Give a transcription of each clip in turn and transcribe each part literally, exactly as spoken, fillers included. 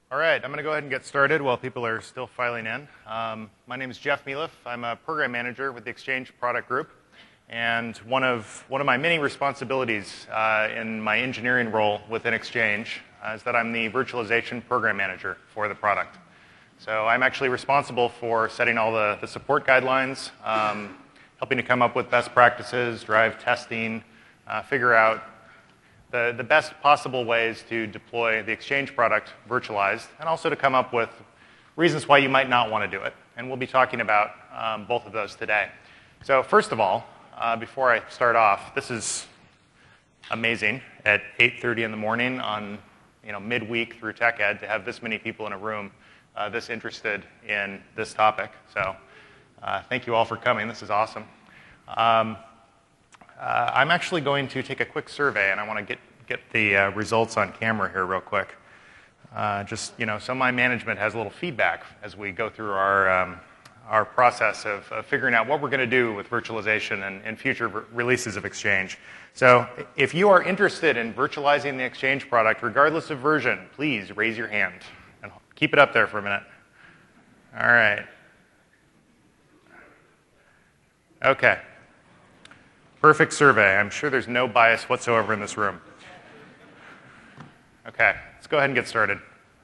All right, I'm going to go ahead and get started while people are still filing in. Um, my name is Jeff Mieleff. I'm a program manager with the Exchange Product Group. And one of, one of my many responsibilities uh, in my engineering role within Exchange uh, is that I'm the virtualization program manager for the product. So I'm actually responsible for setting all the, the support guidelines, um, helping to come up with best practices, drive testing, uh, figure out The, the best possible ways to deploy the Exchange product virtualized, and also to come up with reasons why you might not want to do it. And we'll be talking about um, both of those today. So first of all, uh, before I start off, this is amazing at eight thirty in the morning on you know, midweek through TechEd to have this many people in a room uh, this interested in this topic. So uh, thank you all for coming. This is awesome. Um, Uh, I'm actually going to take a quick survey, and I want to get, get the uh, results on camera here real quick. Uh, just, you know, so my management has a little feedback as we go through our, um, our process of, of figuring out what we're going to do with virtualization and, and future re- releases of Exchange. So if you are interested in virtualizing the Exchange product, regardless of version, please raise your hand. And keep it up there for a minute. All right. Okay. Perfect survey. I'm sure there's no bias whatsoever in this room. Okay, let's go ahead and get started.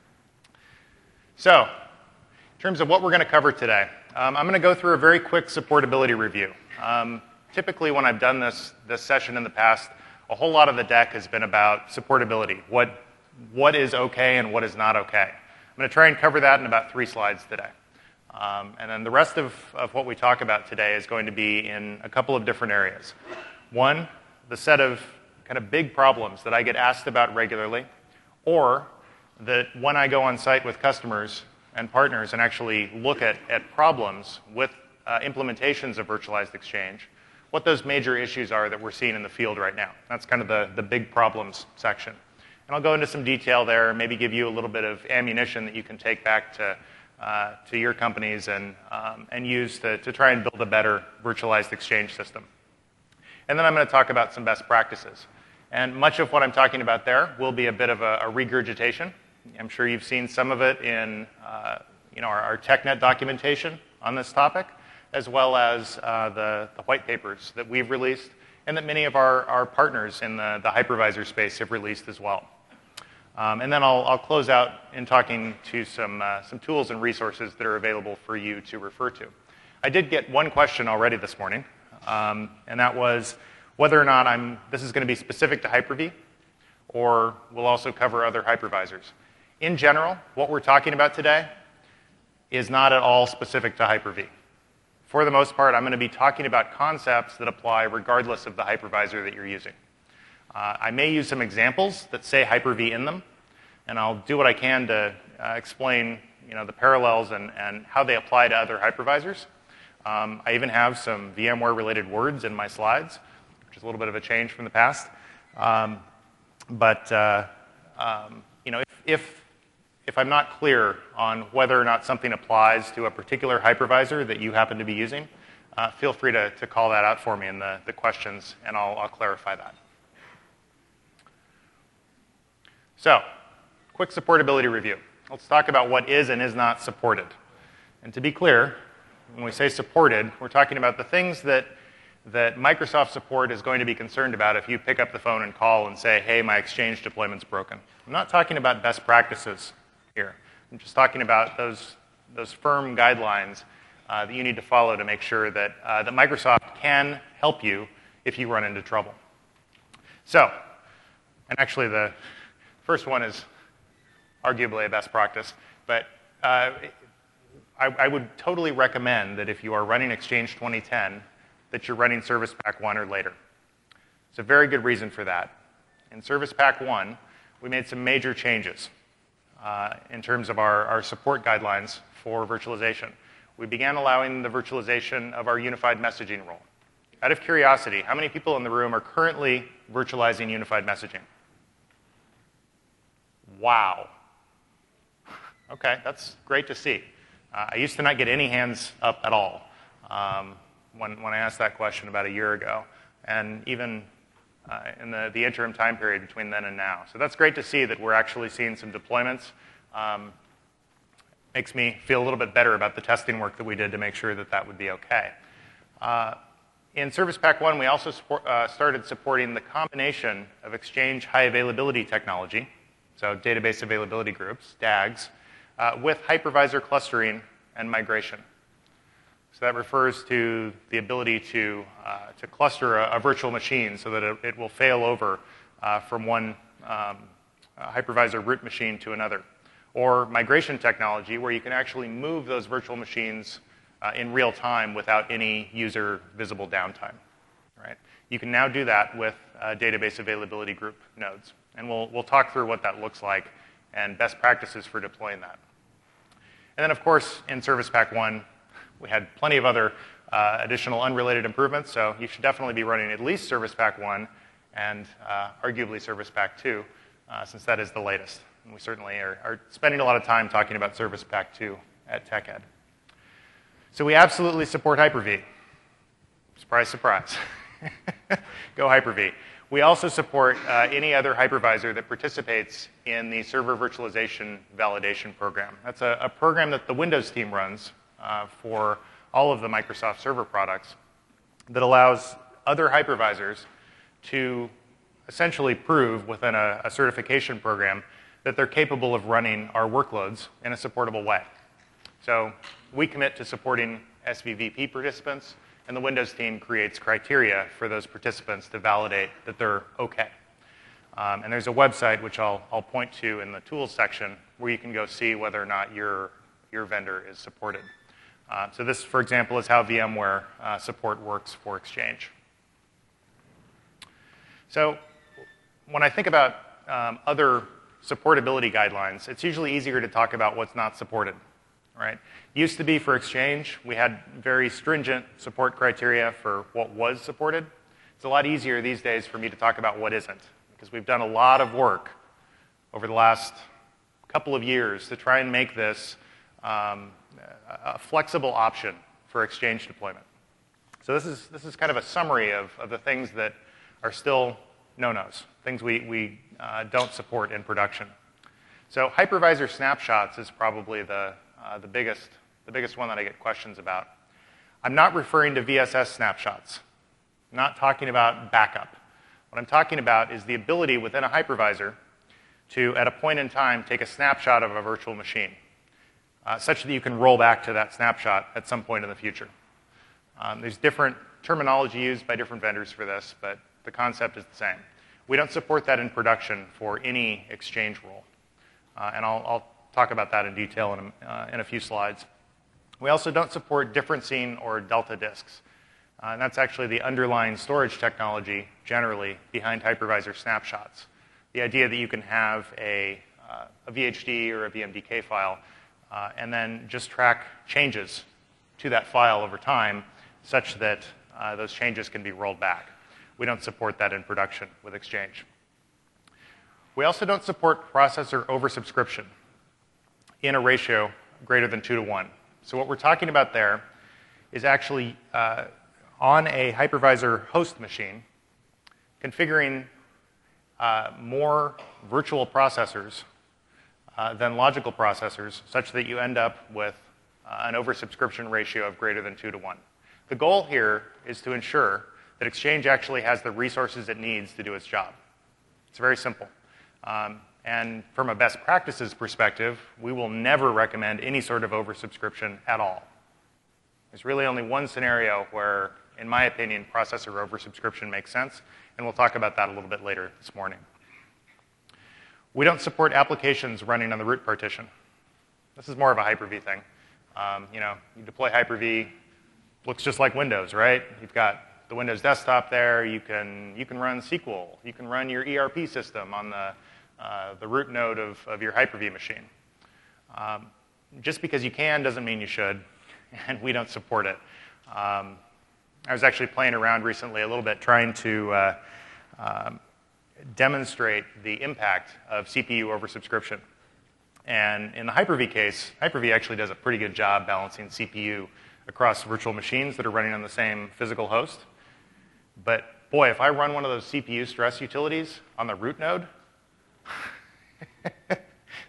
So, in terms of what we're going to cover today, um, I'm going to go through a very quick supportability review. Um, typically, when I've done this, this session in the past, a whole lot of the deck has been about supportability, what, what is okay and what is not okay. I'm going to try and cover that in about three slides today. Um, and then the rest of, of what we talk about today is going to be in a couple of different areas. One, the set of kind of big problems that I get asked about regularly, or that when I go on site with customers and partners and actually look at, at problems with uh, implementations of virtualized Exchange, what those major issues are that we're seeing in the field right now. That's kind of the, the big problems section. And I'll go into some detail there, maybe give you a little bit of ammunition that you can take back to Uh, to your companies and, um, and use to, to try and build a better virtualized Exchange system. And then I'm going to talk about some best practices. And much of what I'm talking about there will be a bit of a, a regurgitation. I'm sure you've seen some of it in uh, you know, our, our TechNet documentation on this topic, as well as uh, the, the white papers that we've released and that many of our, our partners in the, the hypervisor space have released as well. Um, and then I'll, I'll close out in talking to some, uh, some tools and resources that are available for you to refer to. I did get one question already this morning, um, and that was whether or not I'm, this is going to be specific to Hyper-V, or we'll also cover other hypervisors. In general, what we're talking about today is not at all specific to Hyper-V. For the most part, I'm going to be talking about concepts that apply regardless of the hypervisor that you're using. Uh, I may use some examples that say Hyper-V in them, and I'll do what I can to uh, explain you know, the parallels and, and how they apply to other hypervisors. Um, I even have some VMware-related words in my slides, which is a little bit of a change from the past. Um, but uh, um, you know, if, if, if I'm not clear on whether or not something applies to a particular hypervisor that you happen to be using, uh, feel free to, to call that out for me in the, the questions, and I'll, I'll clarify that. So, quick supportability review. Let's talk about what is and is not supported. And to be clear, when we say supported, we're talking about the things that, that Microsoft support is going to be concerned about if you pick up the phone and call and say, hey, my Exchange deployment's broken. I'm not talking about best practices here. I'm just talking about those, those firm guidelines uh, that you need to follow to make sure that, uh, that Microsoft can help you if you run into trouble. So, and actually the first one is arguably a best practice, but uh, I, I would totally recommend that if you are running Exchange twenty ten, that you're running Service Pack one or later. It's a very good reason for that. In Service Pack one, we made some major changes uh, in terms of our, our support guidelines for virtualization. We began allowing the virtualization of our unified messaging role. Out of curiosity, how many people in the room are currently virtualizing unified messaging? Wow. Okay, that's great to see. Uh, I used to not get any hands up at all um, when, when I asked that question about a year ago, and even uh, in the, the interim time period between then and now. So that's great to see that we're actually seeing some deployments um, makes me feel a little bit better about the testing work that we did to make sure that that would be okay. Uh, in Service Pack one, we also support, uh, started supporting the combination of Exchange High Availability Technology, so database availability groups, D A Gs, uh, with hypervisor clustering and migration. So that refers to the ability to, uh, to cluster a, a virtual machine so that it, it will fail over uh, from one um, uh, hypervisor root machine to another. Or migration technology, where you can actually move those virtual machines uh, in real time without any user visible downtime. Right? You can now do that with uh, database availability group nodes. And we'll, we'll talk through what that looks like and best practices for deploying that. And then, of course, in Service Pack one, we had plenty of other uh, additional unrelated improvements, so you should definitely be running at least Service Pack one and uh, arguably Service Pack two, uh, since that is the latest. And we certainly are, are spending a lot of time talking about Service Pack two at TechEd. So we absolutely support Hyper-V. Surprise, surprise. Go Hyper-V. We also support uh, any other hypervisor that participates in the Server Virtualization Validation Program. That's a, a program that the Windows team runs uh, for all of the Microsoft Server products that allows other hypervisors to essentially prove within a, a certification program that they're capable of running our workloads in a supportable way. So we commit to supporting S V V P participants, and the Windows team creates criteria for those participants to validate that they're okay. Um, and there's a website, which I'll, I'll point to in the tools section, where you can go see whether or not your, your vendor is supported. Uh, so this, for example, is how VMware uh, support works for Exchange. So when I think about um, other supportability guidelines, it's usually easier to talk about what's not supported. Right? Used to be for Exchange, we had very stringent support criteria for what was supported. It's a lot easier these days for me to talk about what isn't, because we've done a lot of work over the last couple of years to try and make this um, a flexible option for Exchange deployment. So this is, this is kind of a summary of, of the things that are still no-nos, things we, we uh, don't support in production. So hypervisor snapshots is probably the Uh, the biggest, the biggest one that I get questions about. I'm not referring to V S S snapshots. I'm not talking about backup. What I'm talking about is the ability within a hypervisor to, at a point in time, take a snapshot of a virtual machine, uh, such that you can roll back to that snapshot at some point in the future. Um, there's different terminology used by different vendors for this, but the concept is the same. We don't support that in production for any Exchange role, uh, and I'll, I'll talk about that in detail in a, uh, in a few slides. We also don't support differencing or delta disks. Uh, and that's actually the underlying storage technology generally behind hypervisor snapshots. The idea that you can have a, uh, a V H D or a V M D K file uh, and then just track changes to that file over time such that uh, those changes can be rolled back. We don't support that in production with Exchange. We also don't support processor oversubscription in a ratio greater than two to one. So what we're talking about there is actually uh, on a hypervisor host machine, configuring uh, more virtual processors uh, than logical processors, such that you end up with uh, an oversubscription ratio of greater than two to one. The goal here is to ensure that Exchange actually has the resources it needs to do its job. It's very simple. Um, And from a best practices perspective, we will never recommend any sort of oversubscription at all. There's really only one scenario where, in my opinion, processor oversubscription makes sense, and we'll talk about that a little bit later this morning. We don't support applications running on the root partition. This is more of a Hyper-V thing. Um, you know, you deploy Hyper-V, looks just like Windows, right? You've got the Windows desktop there. You can, you can run S Q L. You can run your E R P system on the Uh, the root node of, of your Hyper-V machine. Um, just because you can doesn't mean you should, and we don't support it. Um, I was actually playing around recently a little bit trying to uh, um, demonstrate the impact of C P U oversubscription. And in the Hyper-V case, Hyper-V actually does a pretty good job balancing C P U across virtual machines that are running on the same physical host. But boy, if I run one of those C P U stress utilities on the root node,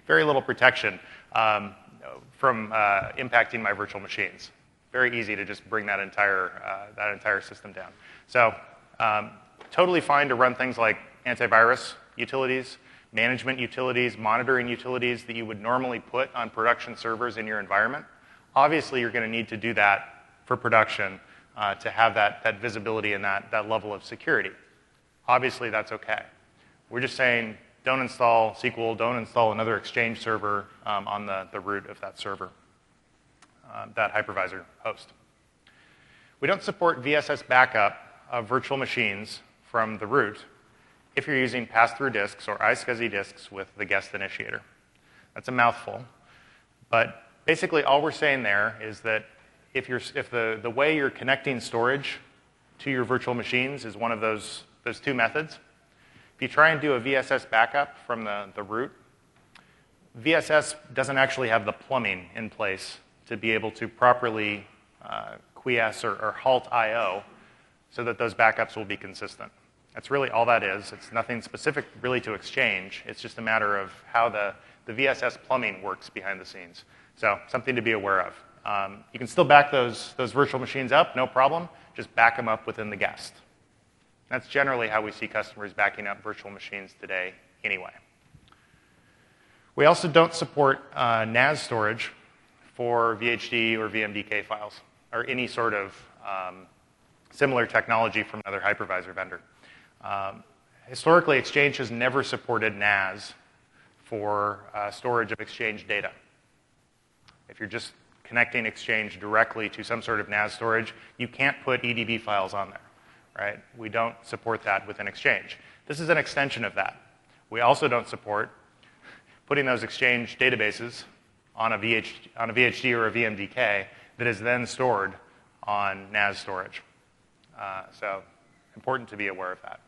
very little protection um, from uh, impacting my virtual machines. Very easy to just bring that entire, uh, that entire system down. So um, totally fine to run things like antivirus utilities, management utilities, monitoring utilities that you would normally put on production servers in your environment. Obviously, you're going to need to do that for production uh, to have that, that visibility and that, that level of security. Obviously, that's okay. We're just saying don't install S Q L, don't install another Exchange server um, on the, the root of that server, uh, that hypervisor host. We don't support V S S backup of virtual machines from the root if you're using pass-through disks or iSCSI disks with the guest initiator. That's a mouthful. But basically, all we're saying there is that if, you're, if the, the way you're connecting storage to your virtual machines is one of those, those two methods, if you try and do a V S S backup from the, the root, V S S doesn't actually have the plumbing in place to be able to properly uh, quiesce or, or halt I O so that those backups will be consistent. That's really all that is. It's nothing specific really to Exchange. It's just a matter of how the, the V S S plumbing works behind the scenes. So something to be aware of. Um, you can still back those, those virtual machines up, no problem. Just back them up within the guest. That's generally how we see customers backing up virtual machines today anyway. We also don't support uh, N A S storage for V H D or V M D K files or any sort of um, similar technology from another hypervisor vendor. Um, historically, Exchange has never supported N A S for uh, storage of Exchange data. If you're just connecting Exchange directly to some sort of N A S storage, you can't put E D B files on there, right? We don't support that within Exchange. This is an extension of that. We also don't support putting those Exchange databases on a, V H, on a V H D or a V M D K that is then stored on N A S storage. Uh, so important to be aware of that.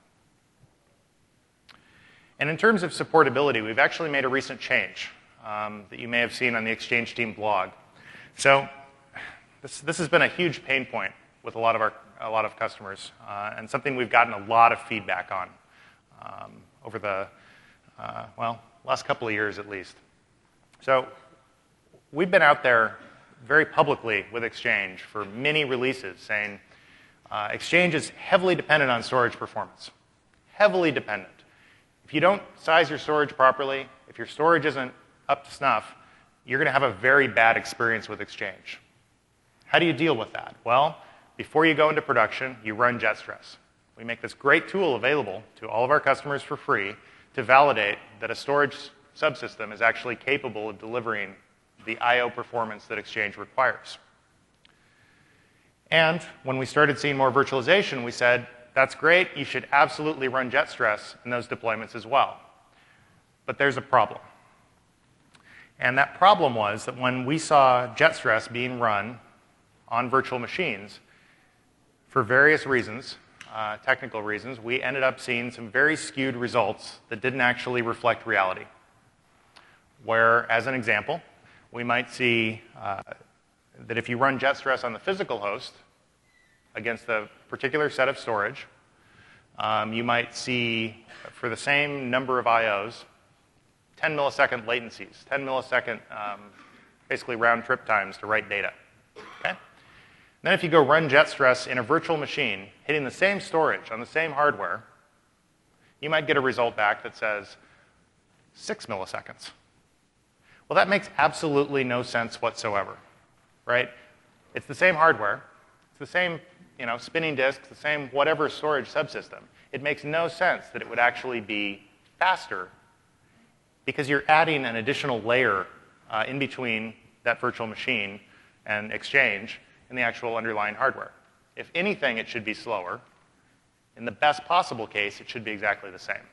And in terms of supportability, we've actually made a recent change um, that you may have seen on the Exchange team blog. So this, this has been a huge pain point with a lot of our a lot of customers, uh, and something we've gotten a lot of feedback on um, over the uh, well last couple of years at least. So we've been out there very publicly with Exchange for many releases saying uh, Exchange is heavily dependent on storage performance, heavily dependent. If you don't size your storage properly, if your storage isn't up to snuff, you're going to have a very bad experience with Exchange. How do you deal with that? Well, before you go into production, you run JetStress. We make this great tool available to all of our customers for free to validate that a storage subsystem is actually capable of delivering the I O performance that Exchange requires. And when we started seeing more virtualization, we said, that's great, you should absolutely run JetStress in those deployments as well. But there's a problem. And that problem was that when we saw JetStress being run on virtual machines, for various reasons, uh, technical reasons, we ended up seeing some very skewed results that didn't actually reflect reality. Where, as an example, we might see uh, that if you run JetStress on the physical host against a particular set of storage, um, you might see, for the same number of I Os, ten millisecond latencies, ten millisecond um, basically round trip times to write data. Okay? Then if you go run JetStress in a virtual machine, hitting the same storage on the same hardware, you might get a result back that says six milliseconds. Well, that makes absolutely no sense whatsoever, right? It's the same hardware. It's the same, you know, spinning disks, the same whatever storage subsystem. It makes no sense that it would actually be faster because you're adding an additional layer uh, in between that virtual machine and Exchange and the actual underlying hardware. If anything, it should be slower. In the best possible case, it should be exactly the same.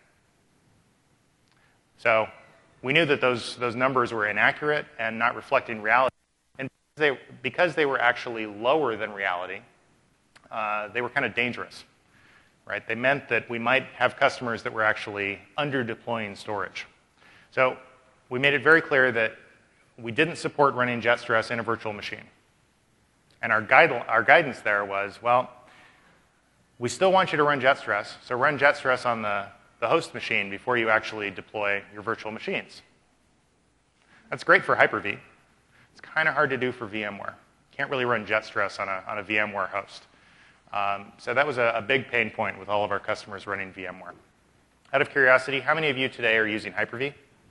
So we knew that those, those numbers were inaccurate and not reflecting reality. And because they, because they were actually lower than reality, uh, they were kind of dangerous. Right? They meant that we might have customers that were actually under-deploying storage. So we made it very clear that we didn't support running JetStress in a virtual machine. And our, guide, our guidance there was, well, we still want you to run JetStress, so run JetStress on the, the host machine before you actually deploy your virtual machines. That's great for Hyper-V. It's kind of hard to do for VMware. Can't really run JetStress on a, on a VMware host. Um, so that was a, a big pain point with all of our customers running VMware. Out of curiosity, how many of you today are using Hyper-V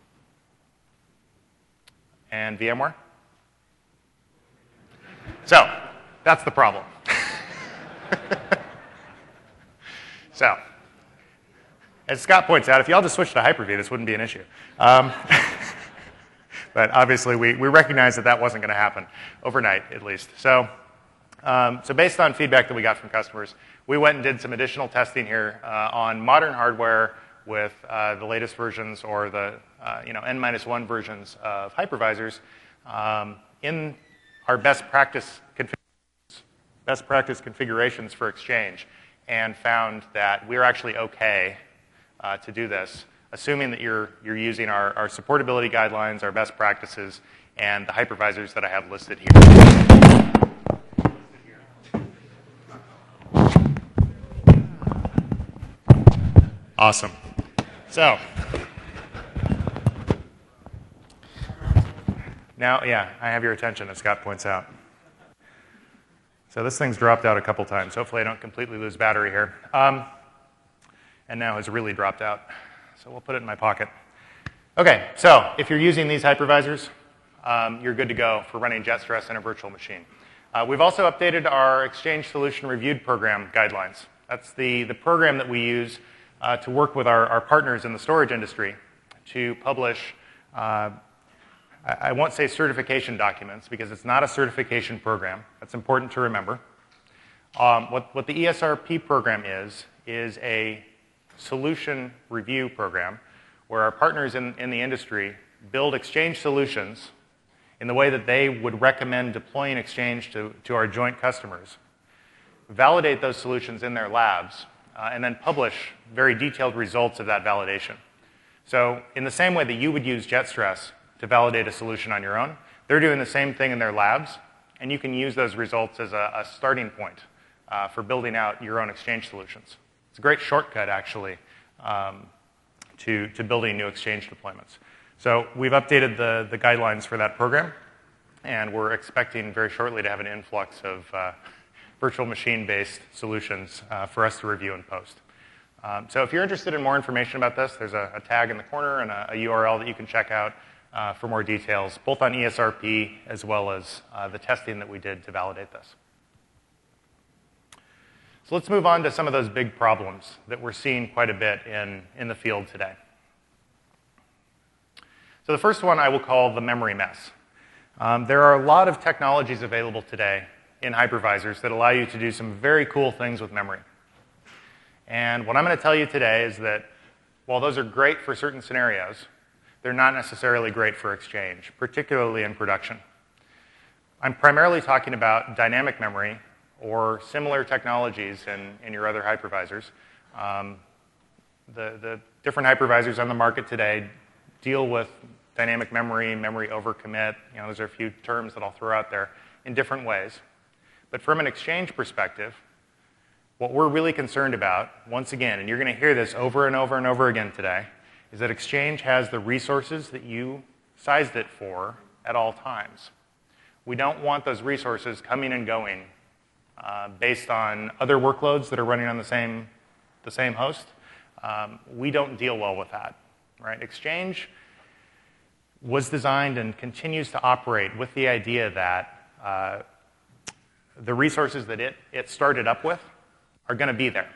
and VMware? So that's the problem. So, as Scott points out, if you all just switched to Hyper-V, this wouldn't be an issue. Um, but obviously, we, we recognize that that wasn't going to happen overnight, at least. So, um, so based on feedback that we got from customers, we went and did some additional testing here uh, on modern hardware with uh, the latest versions or the uh, you know N minus one versions of hypervisors um, in our best practice configurations, best practice configurations for Exchange, and found that we're actually okay uh, to do this, assuming that you're you're using our, our supportability guidelines, our best practices, and the hypervisors that I have listed here. Awesome. So, now, yeah, I have your attention, as Scott points out. So this thing's dropped out a couple times. Hopefully I don't completely lose battery here. Um, and now has really dropped out. So we'll put it in my pocket. Okay, so if you're using these hypervisors, um, you're good to go for running JetStress in a virtual machine. Uh, we've also updated our Exchange Solution Reviewed Program guidelines. That's the, the program that we use Uh, to work with our, our partners in the storage industry to publish, uh, I, I won't say certification documents because it's not a certification program. That's important to remember. Um, what, what the E S R P program is, is a solution review program where our partners in, in the industry build Exchange solutions in the way that they would recommend deploying Exchange to, to our joint customers, validate those solutions in their labs, Uh, and then publish very detailed results of that validation. So in the same way that you would use JetStress to validate a solution on your own, they're doing the same thing in their labs, and you can use those results as a, a starting point uh, for building out your own Exchange solutions. It's a great shortcut, actually, um, to, to building new Exchange deployments. So we've updated the, the guidelines for that program, and we're expecting very shortly to have an influx of uh, virtual machine-based solutions uh, for us to review and post. Um, so if you're interested in more information about this, there's a, a tag in the corner and a, a U R L that you can check out uh, for more details, both on E S R P as well as uh, the testing that we did to validate this. So let's move on to some of those big problems that we're seeing quite a bit in, in the field today. So the first one I will call the memory mess. Um, there are a lot of technologies available today in hypervisors that allow you to do some very cool things with memory. And what I'm going to tell you today is that while those are great for certain scenarios, they're not necessarily great for Exchange, particularly in production. I'm primarily talking about dynamic memory or similar technologies in, in your other hypervisors. Um, the, the different hypervisors on the market today deal with dynamic memory, memory overcommit. You know, those are a few terms that I'll throw out there in different ways. But from an Exchange perspective, what we're really concerned about, once again, and you're going to hear this over and over and over again today, is that Exchange has the resources that you sized it for at all times. We don't want those resources coming and going uh, based on other workloads that are running on the same, the same host. Um, we don't deal well with that, right? Exchange was designed and continues to operate with the idea that uh, the resources that it, it started up with are going to be there.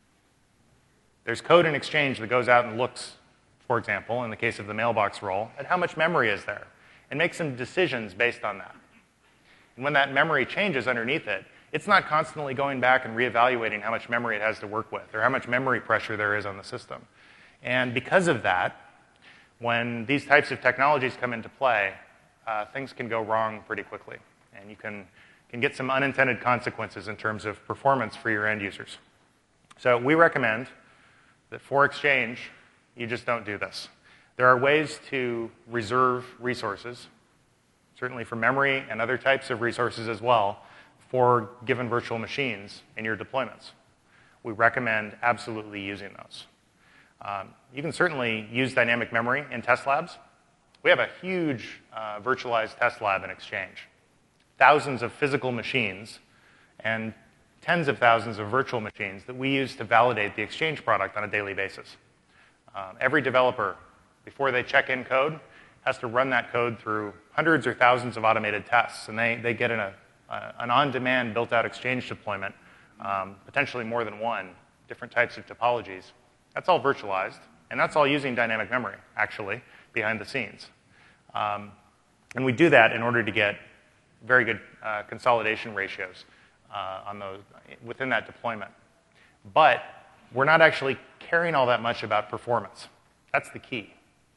There's code in Exchange that goes out and looks, for example, in the case of the mailbox role, at how much memory is there, and makes some decisions based on that. And when that memory changes underneath it, it's not constantly going back and reevaluating how much memory it has to work with, or how much memory pressure there is on the system. And because of that, when these types of technologies come into play, uh, things can go wrong pretty quickly. And you can can get some unintended consequences in terms of performance for your end users. So we recommend that for Exchange, you just don't do this. There are ways to reserve resources, certainly for memory and other types of resources as well, for given virtual machines in your deployments. We recommend absolutely using those. Um, you can certainly use dynamic memory in test labs. We have a huge uh, virtualized test lab in Exchange. Thousands of physical machines and tens of thousands of virtual machines that we use to validate the Exchange product on a daily basis. Um, every developer, before they check in code, has to run that code through hundreds or thousands of automated tests, and they, they get in a, uh, an on-demand built-out Exchange deployment, um, potentially more than one, different types of topologies. That's all virtualized, and that's all using dynamic memory, actually, behind the scenes. Um, and we do that in order to get very good uh, consolidation ratios uh, on those, within that deployment. But we're not actually caring all that much about performance. That's the key,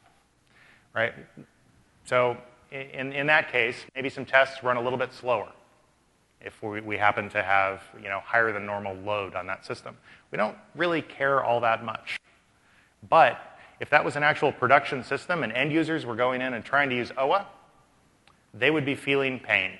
right? So in, in that case, maybe some tests run a little bit slower if we, we happen to have, you know, higher than normal load on that system. We don't really care all that much. But if that was an actual production system and end users were going in and trying to use O A, they would be feeling pain.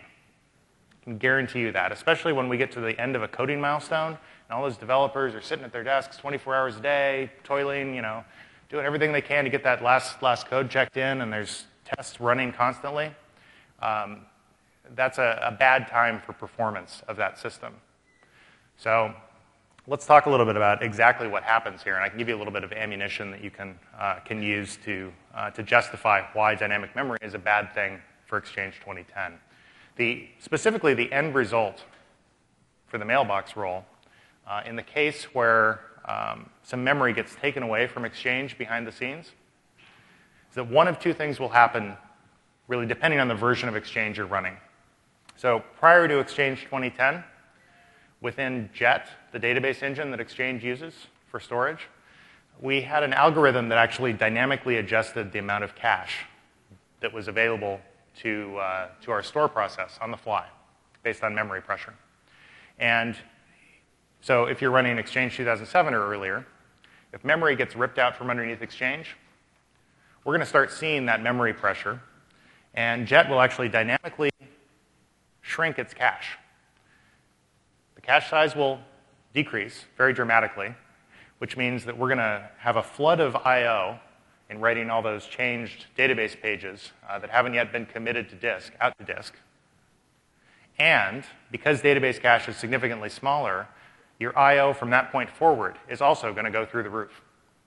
I can guarantee you that, especially when we get to the end of a coding milestone and all those developers are sitting at their desks twenty-four hours a day, toiling, you know, doing everything they can to get that last, last code checked in, and there's tests running constantly. Um, that's a, a bad time for performance of that system. So let's talk a little bit about exactly what happens here, and I can give you a little bit of ammunition that you can, uh, can use to, uh, to justify why dynamic memory is a bad thing for Exchange twenty ten. The, specifically, the end result for the mailbox role, uh, in the case where um, some memory gets taken away from Exchange behind the scenes, is that one of two things will happen, really depending on the version of Exchange you're running. So prior to Exchange twenty ten, within Jet, the database engine that Exchange uses for storage, we had an algorithm that actually dynamically adjusted the amount of cache that was available to, uh, to our store process on the fly based on memory pressure. And so if you're running Exchange two thousand seven or earlier, if memory gets ripped out from underneath Exchange, we're going to start seeing that memory pressure, and Jet will actually dynamically shrink its cache. The cache size will decrease very dramatically, which means that we're going to have a flood of I O in writing all those changed database pages uh, that haven't yet been committed to disk, out to disk. And because database cache is significantly smaller, your I O from that point forward is also going to go through the roof.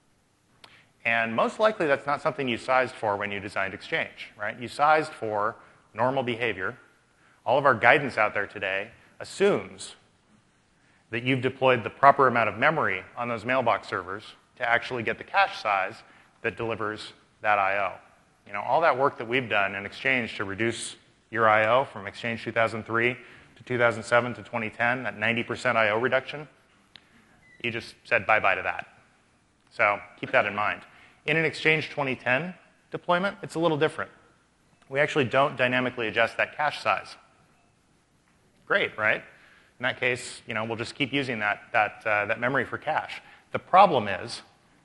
And most likely that's not something you sized for when you designed Exchange, right? You sized for normal behavior. All of our guidance out there today assumes that you've deployed the proper amount of memory on those mailbox servers to actually get the cache size that delivers that I O. You know, all that work that we've done in Exchange to reduce your I O from Exchange two thousand three to two thousand seven to twenty ten, that ninety percent I O reduction, you just said bye-bye to that. So keep that in mind. In an Exchange twenty ten deployment, it's a little different. We actually don't dynamically adjust that cache size. Great, right? In that case, you know, we'll just keep using that, that, uh, that memory for cache. The problem is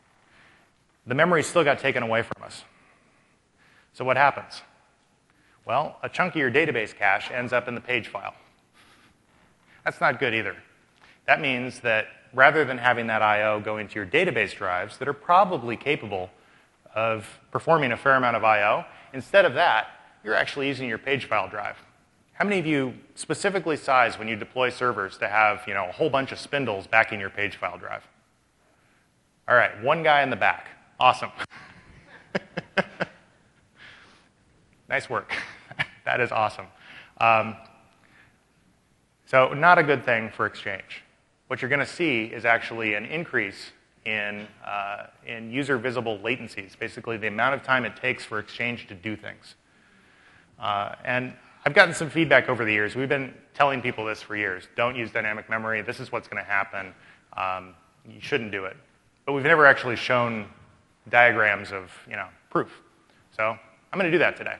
the memory still got taken away from us. So what happens? Well, a chunk of your database cache ends up in the page file. That's not good either. That means that rather than having that I O go into your database drives that are probably capable of performing a fair amount of I O, instead of that, you're actually using your page file drive. How many of you specifically size when you deploy servers to have, you know, a whole bunch of spindles backing your page file drive? All right, one guy in the back. Awesome. Nice work. That is awesome. Um, so not a good thing for Exchange. What you're going to see is actually an increase in, uh, in user-visible latencies, basically the amount of time it takes for Exchange to do things. Uh, and I've gotten some feedback over the years. We've been telling people this for years. Don't use dynamic memory. This is what's going to happen. Um, you shouldn't do it. But we've never actually shown diagrams of, you know, proof. So I'm going to do that today.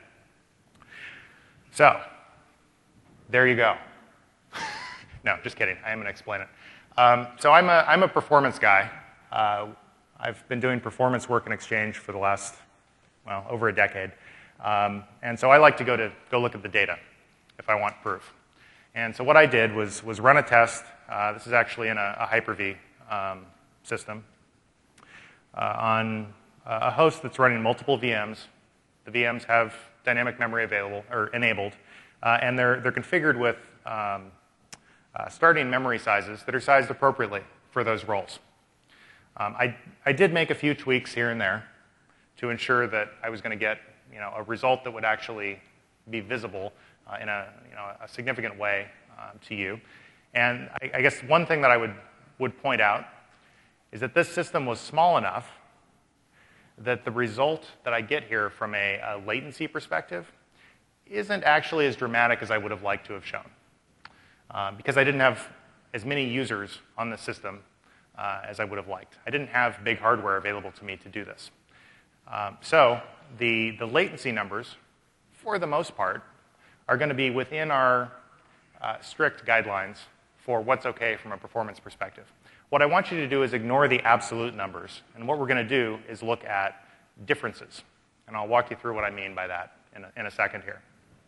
So there you go. No, just kidding. I am going to explain it. Um, so I'm a, I'm a performance guy. Uh, I've been doing performance work in Exchange for the last, well, over a decade. Um, and so I like to go to go look at the data if I want proof. And so what I did was, was run a test. Uh, this is actually in a, a Hyper-V um, system uh, on a host that's running multiple V Ms The V Ms have dynamic memory available or enabled, uh, and they're, they're configured with um, uh, starting memory sizes that are sized appropriately for those roles. Um, I, I did make a few tweaks here and there to ensure that I was going to get you know, a result that would actually be visible uh, in a, you know, a significant way uh, to you. And I, I guess one thing that I would, would point out is that this system was small enough that the result that I get here from a, a latency perspective isn't actually as dramatic as I would have liked to have shown. Uh, because I didn't have as many users on the system uh, as I would have liked. I didn't have big hardware available to me to do this. Um, so the, the latency numbers, for the most part, are going to be within our uh, strict guidelines for what's okay from a performance perspective. What I want you to do is ignore the absolute numbers. And what we're going to do is look at differences. And I'll walk you through what I mean by that in a, in a second here.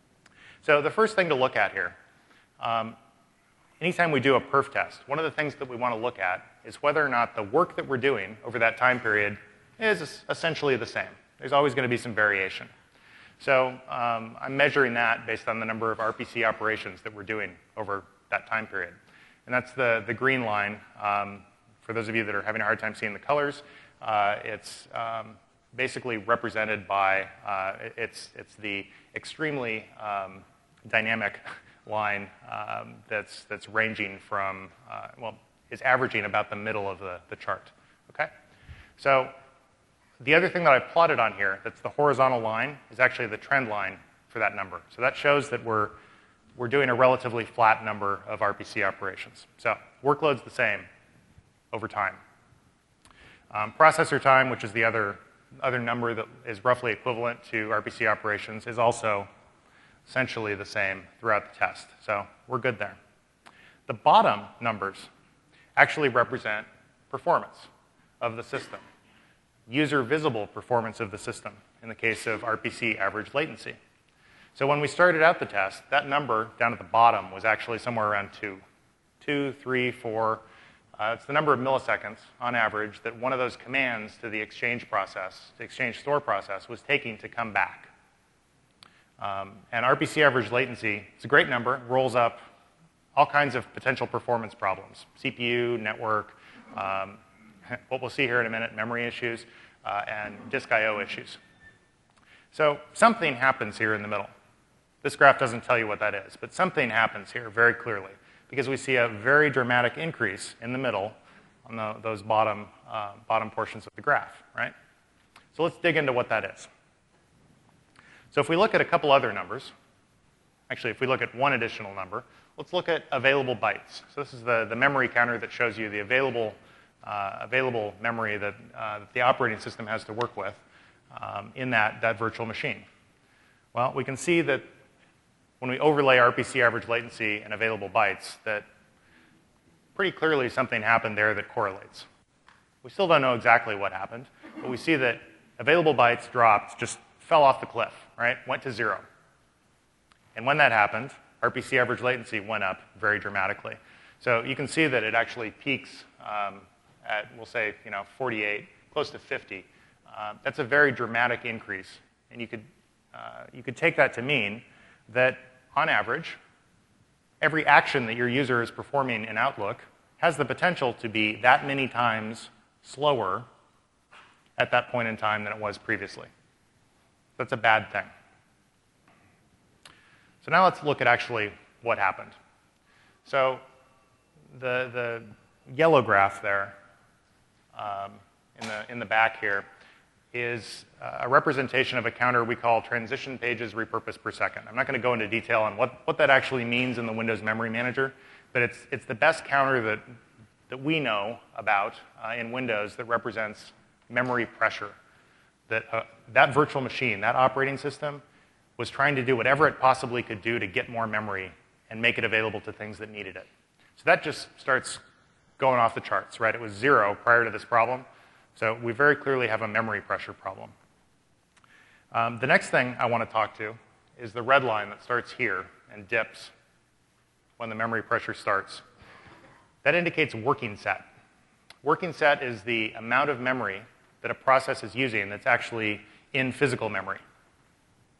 So the first thing to look at here, um, anytime we do a perf test, one of the things that we want to look at is whether or not the work that we're doing over that time period is essentially the same. There's always going to be some variation. So um, I'm measuring that based on the number of R P C operations that we're doing over that time period. And that's the, the green line. Um, for those of you that are having a hard time seeing the colors, uh, it's um, basically represented by, uh, it's, it's the extremely um, dynamic line um, that's, that's ranging from, uh, well, is averaging about the middle of the, the chart, okay? So the other thing that I plotted on here, that's the horizontal line, is actually the trend line for that number. So that shows that we're, we're doing a relatively flat number of R P C operations. So workload's the same over time. Um, processor time, which is the other, other number that is roughly equivalent to R P C operations, is also essentially the same throughout the test. So we're good there. The bottom numbers actually represent performance of the system, user visible performance of the system in the case of R P C average latency. So when we started out the test, that number down at the bottom was actually somewhere around two. Two, three, four. Uh, it's the number of milliseconds on average that one of those commands to the exchange process, the exchange store process, was taking to come back. Um, and R P C average latency, it's a great number, rolls up all kinds of potential performance problems, C P U, network, um, what we'll see here in a minute, memory issues, uh, and disk I O issues. So something happens here in the middle. This graph doesn't tell you what that is, but something happens here very clearly because we see a very dramatic increase in the middle on the, those bottom, uh, bottom portions of the graph, right? So let's dig into what that is. So if we look at a couple other numbers, actually if we look at one additional number, let's look at available bytes. So this is the, the memory counter that shows you the available, uh, available memory that, uh, that the operating system has to work with um, in that, that virtual machine. Well, we can see that when we overlay R P C average latency and available bytes, that pretty clearly something happened there that correlates. We still don't know exactly what happened, but we see that available bytes dropped, just fell off the cliff, right? Went to zero. And when that happened, R P C average latency went up very dramatically. So you can see that it actually peaks um, at, we'll say, you know, forty-eight, close to fifty. Uh, that's a very dramatic increase. And you could, uh, you could take that to mean that, on average, every action that your user is performing in Outlook has the potential to be that many times slower at that point in time than it was previously. That's a bad thing. So now let's look at actually what happened. So the, the yellow graph there um, in, the, in the back here is a representation of a counter we call transition pages repurposed per second. I'm not going to go into detail on what, what that actually means in the Windows Memory Manager, but it's, it's the best counter that, that we know about uh, in Windows that represents memory pressure. That, uh, that virtual machine, that operating system, was trying to do whatever it possibly could do to get more memory and make it available to things that needed it. So that just starts going off the charts, right? It was zero prior to this problem. So we very clearly have a memory pressure problem. Um, the next thing I want to talk to is the red line that starts here and dips when the memory pressure starts. That indicates working set. Working set is the amount of memory that a process is using that's actually in physical memory.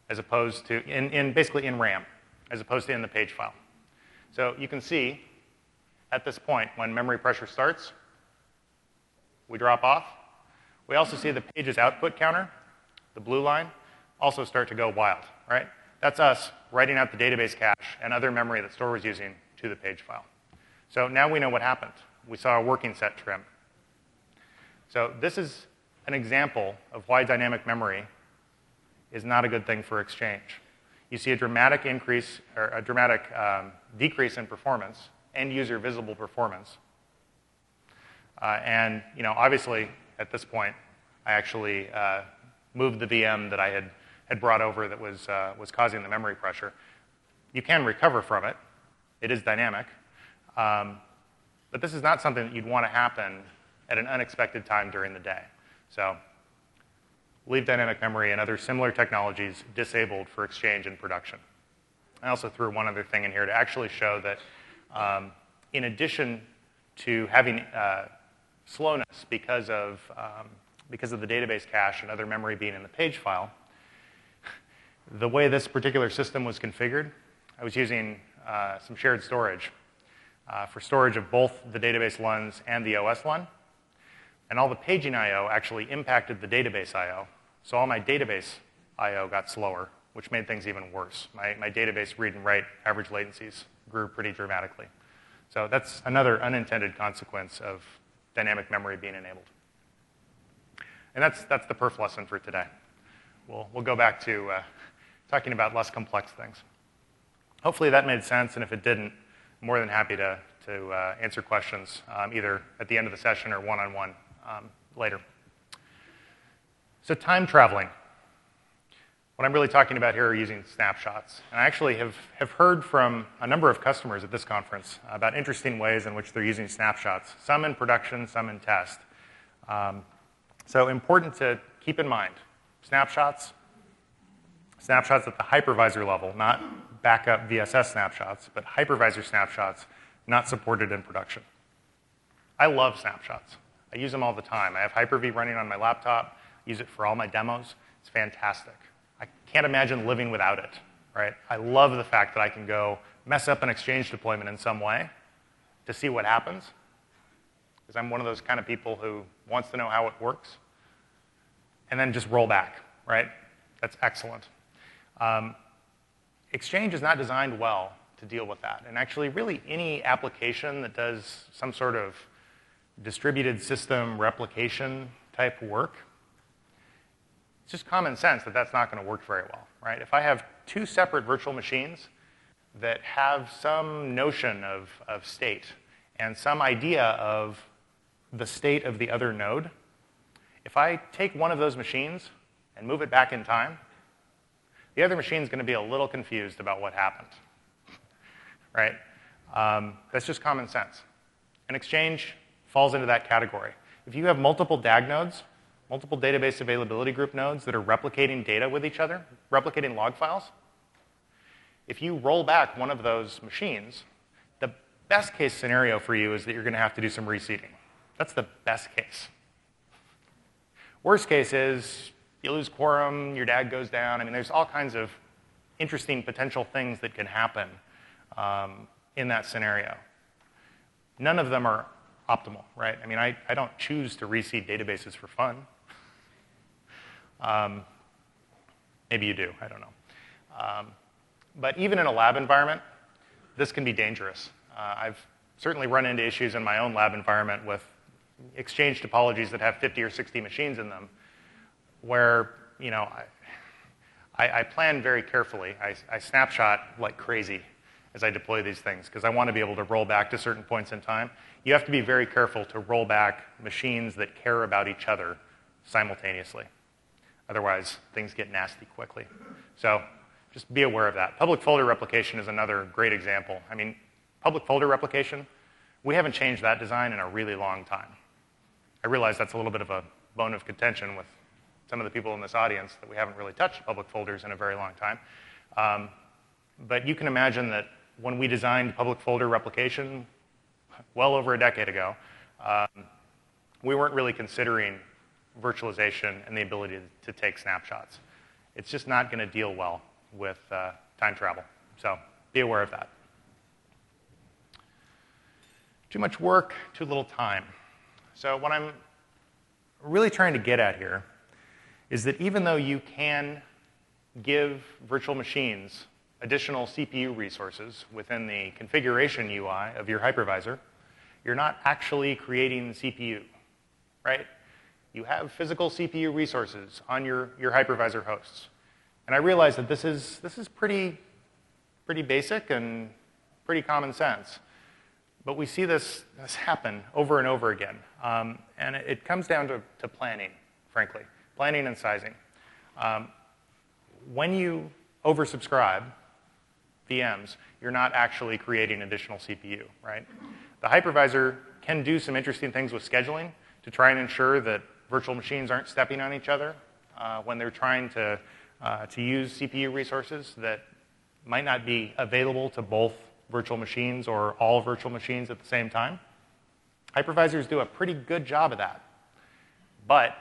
as opposed to, in, in basically in RAM, as opposed to in the page file. So you can see at this point, when memory pressure starts, we drop off. We also see the page's output counter, the blue line, also start to go wild, right? That's us writing out the database cache and other memory that Store was using to the page file. So now we know what happened. We saw a working set trim. So this is an example of why dynamic memory is not a good thing for Exchange. You see a dramatic increase, or a dramatic um, decrease in performance, end user visible performance. Uh, and you know, obviously, at this point, I actually uh, moved the V M that I had, had brought over that was, uh, was causing the memory pressure. You can recover from it. It is dynamic. Um, but this is not something that you'd want to happen at an unexpected time during the day. So leave dynamic memory and other similar technologies disabled for Exchange in production. I also threw one other thing in here to actually show that um, in addition to having uh, slowness because of, um, because of the database cache and other memory being in the page file, the way this particular system was configured, I was using uh, some shared storage uh, for storage of both the database L U Ns and the O S L U N. And all the paging I O actually impacted the database I O. So all my database I O got slower, which made things even worse. My, my database read and write average latencies grew pretty dramatically. So that's another unintended consequence of dynamic memory being enabled. And that's, that's the perf lesson for today. We'll, we'll go back to uh, talking about less complex things. Hopefully that made sense, and if it didn't, I'm more than happy to, to uh, answer questions um, either at the end of the session or one-on-one um, later. So time traveling. What I'm really talking about here are using snapshots. And I actually have, have heard from a number of customers at this conference about interesting ways in which they're using snapshots, some in production, some in test. Um, so important to keep in mind, snapshots, snapshots at the hypervisor level, not backup V S S snapshots, but hypervisor snapshots not supported in production. I love snapshots. I use them all the time. I have Hyper-V running on my laptop, use it for all my demos. It's fantastic. I can't imagine living without it, right? I love the fact that I can go mess up an Exchange deployment in some way to see what happens, because I'm one of those kind of people who wants to know how it works, and then just roll back, right? That's excellent. Um, Exchange is not designed well to deal with that. And actually, really, any application that does some sort of distributed system replication type work, it's just common sense that that's not going to work very well, right? If I have two separate virtual machines that have some notion of, of state and some idea of the state of the other node, if I take one of those machines and move it back in time, the other machine is going to be a little confused about what happened, right? Um, that's just common sense. And Exchange falls into that category. If you have multiple D A G nodes, multiple database availability group nodes that are replicating data with each other, replicating log files, if you roll back one of those machines, the best case scenario for you is that you're going to have to do some reseeding. That's the best case. Worst case is you lose quorum, your D A G goes down. I mean, there's all kinds of interesting potential things that can happen um, in that scenario. None of them are optimal, right? I mean, I, I don't choose to reseed databases for fun. Um, maybe you do, I don't know. Um, but even in a lab environment, this can be dangerous. Uh, I've certainly run into issues in my own lab environment with Exchange topologies that have fifty or sixty machines in them, where, you know, I, I, I plan very carefully. I, I snapshot like crazy as I deploy these things, because I want to be able to roll back to certain points in time. You have to be very careful to roll back machines that care about each other simultaneously. Otherwise, things get nasty quickly. So just be aware of that. Public folder replication is another great example. I mean, public folder replication, we haven't changed that design in a really long time. I realize that's a little bit of a bone of contention with some of the people in this audience, that we haven't really touched public folders in a very long time. Um, but you can imagine that when we designed public folder replication well over a decade ago, um, we weren't really considering virtualization and the ability to take snapshots. it's just not going to deal well with uh, time travel. So be aware of that. Too much work, too little time. So what I'm really trying to get at here is that even though you can give virtual machines additional C P U resources within the configuration U I of your hypervisor, you're not actually creating the C P U, right? You have physical C P U resources on your, your hypervisor hosts. And I realize that this is, this is pretty, pretty basic and pretty common sense. But we see this, this happen over and over again. Um, and it, it comes down to, to planning, frankly, planning and sizing. Um, when you oversubscribe V Ms, you're not actually creating additional C P U, right? The hypervisor can do some interesting things with scheduling to try and ensure that virtual machines aren't stepping on each other uh, when they're trying to, uh, to use C P U resources that might not be available to both virtual machines or all virtual machines at the same time. Hypervisors do a pretty good job of that. But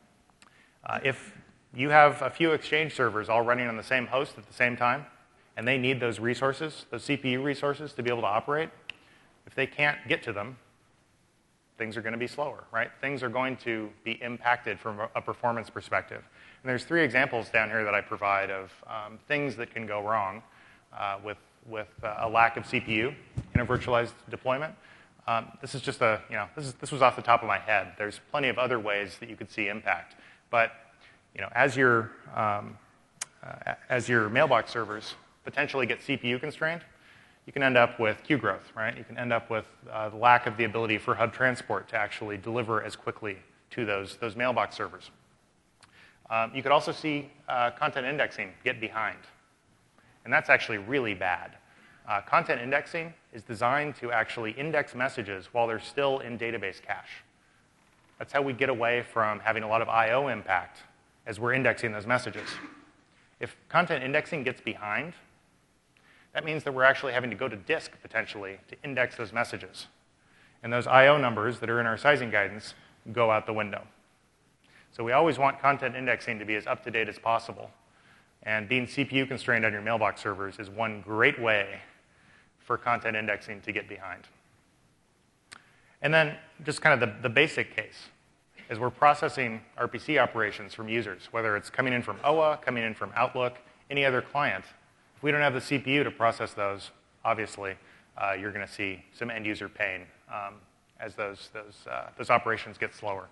uh, if you have a few Exchange servers all running on the same host at the same time, and they need those resources, those C P U resources, to be able to operate, if they can't get to them, things are going to be slower, right? Things are going to be impacted from a performance perspective. And there's three examples down here that I provide of um, things that can go wrong uh, with, with uh, a lack of C P U in a virtualized deployment. Um, this is just a, you know, this, is, this was off the top of my head. There's plenty of other ways that you could see impact. But, you know, as your, um, uh, as your mailbox servers potentially get C P U constrained, you can end up with queue growth, right? You can end up with uh, the lack of the ability for hub transport to actually deliver as quickly to those, those mailbox servers. Um, you could also see uh, content indexing get behind. And that's actually really bad. Uh, content indexing is designed to actually index messages while they're still in database cache. That's how we get away from having a lot of I O impact as we're indexing those messages. If content indexing gets behind, that means that we're actually having to go to disk, potentially, to index those messages. And those I O numbers that are in our sizing guidance go out the window. So we always want content indexing to be as up-to-date as possible. And being C P U constrained on your mailbox servers is one great way for content indexing to get behind. And then just kind of the, the basic case is we're processing R P C operations from users, whether it's coming in from O A, coming in from Outlook, any other client. If we don't have the C P U to process those, obviously, uh, you're going to see some end-user pain um, as those, those, uh, those operations get slower.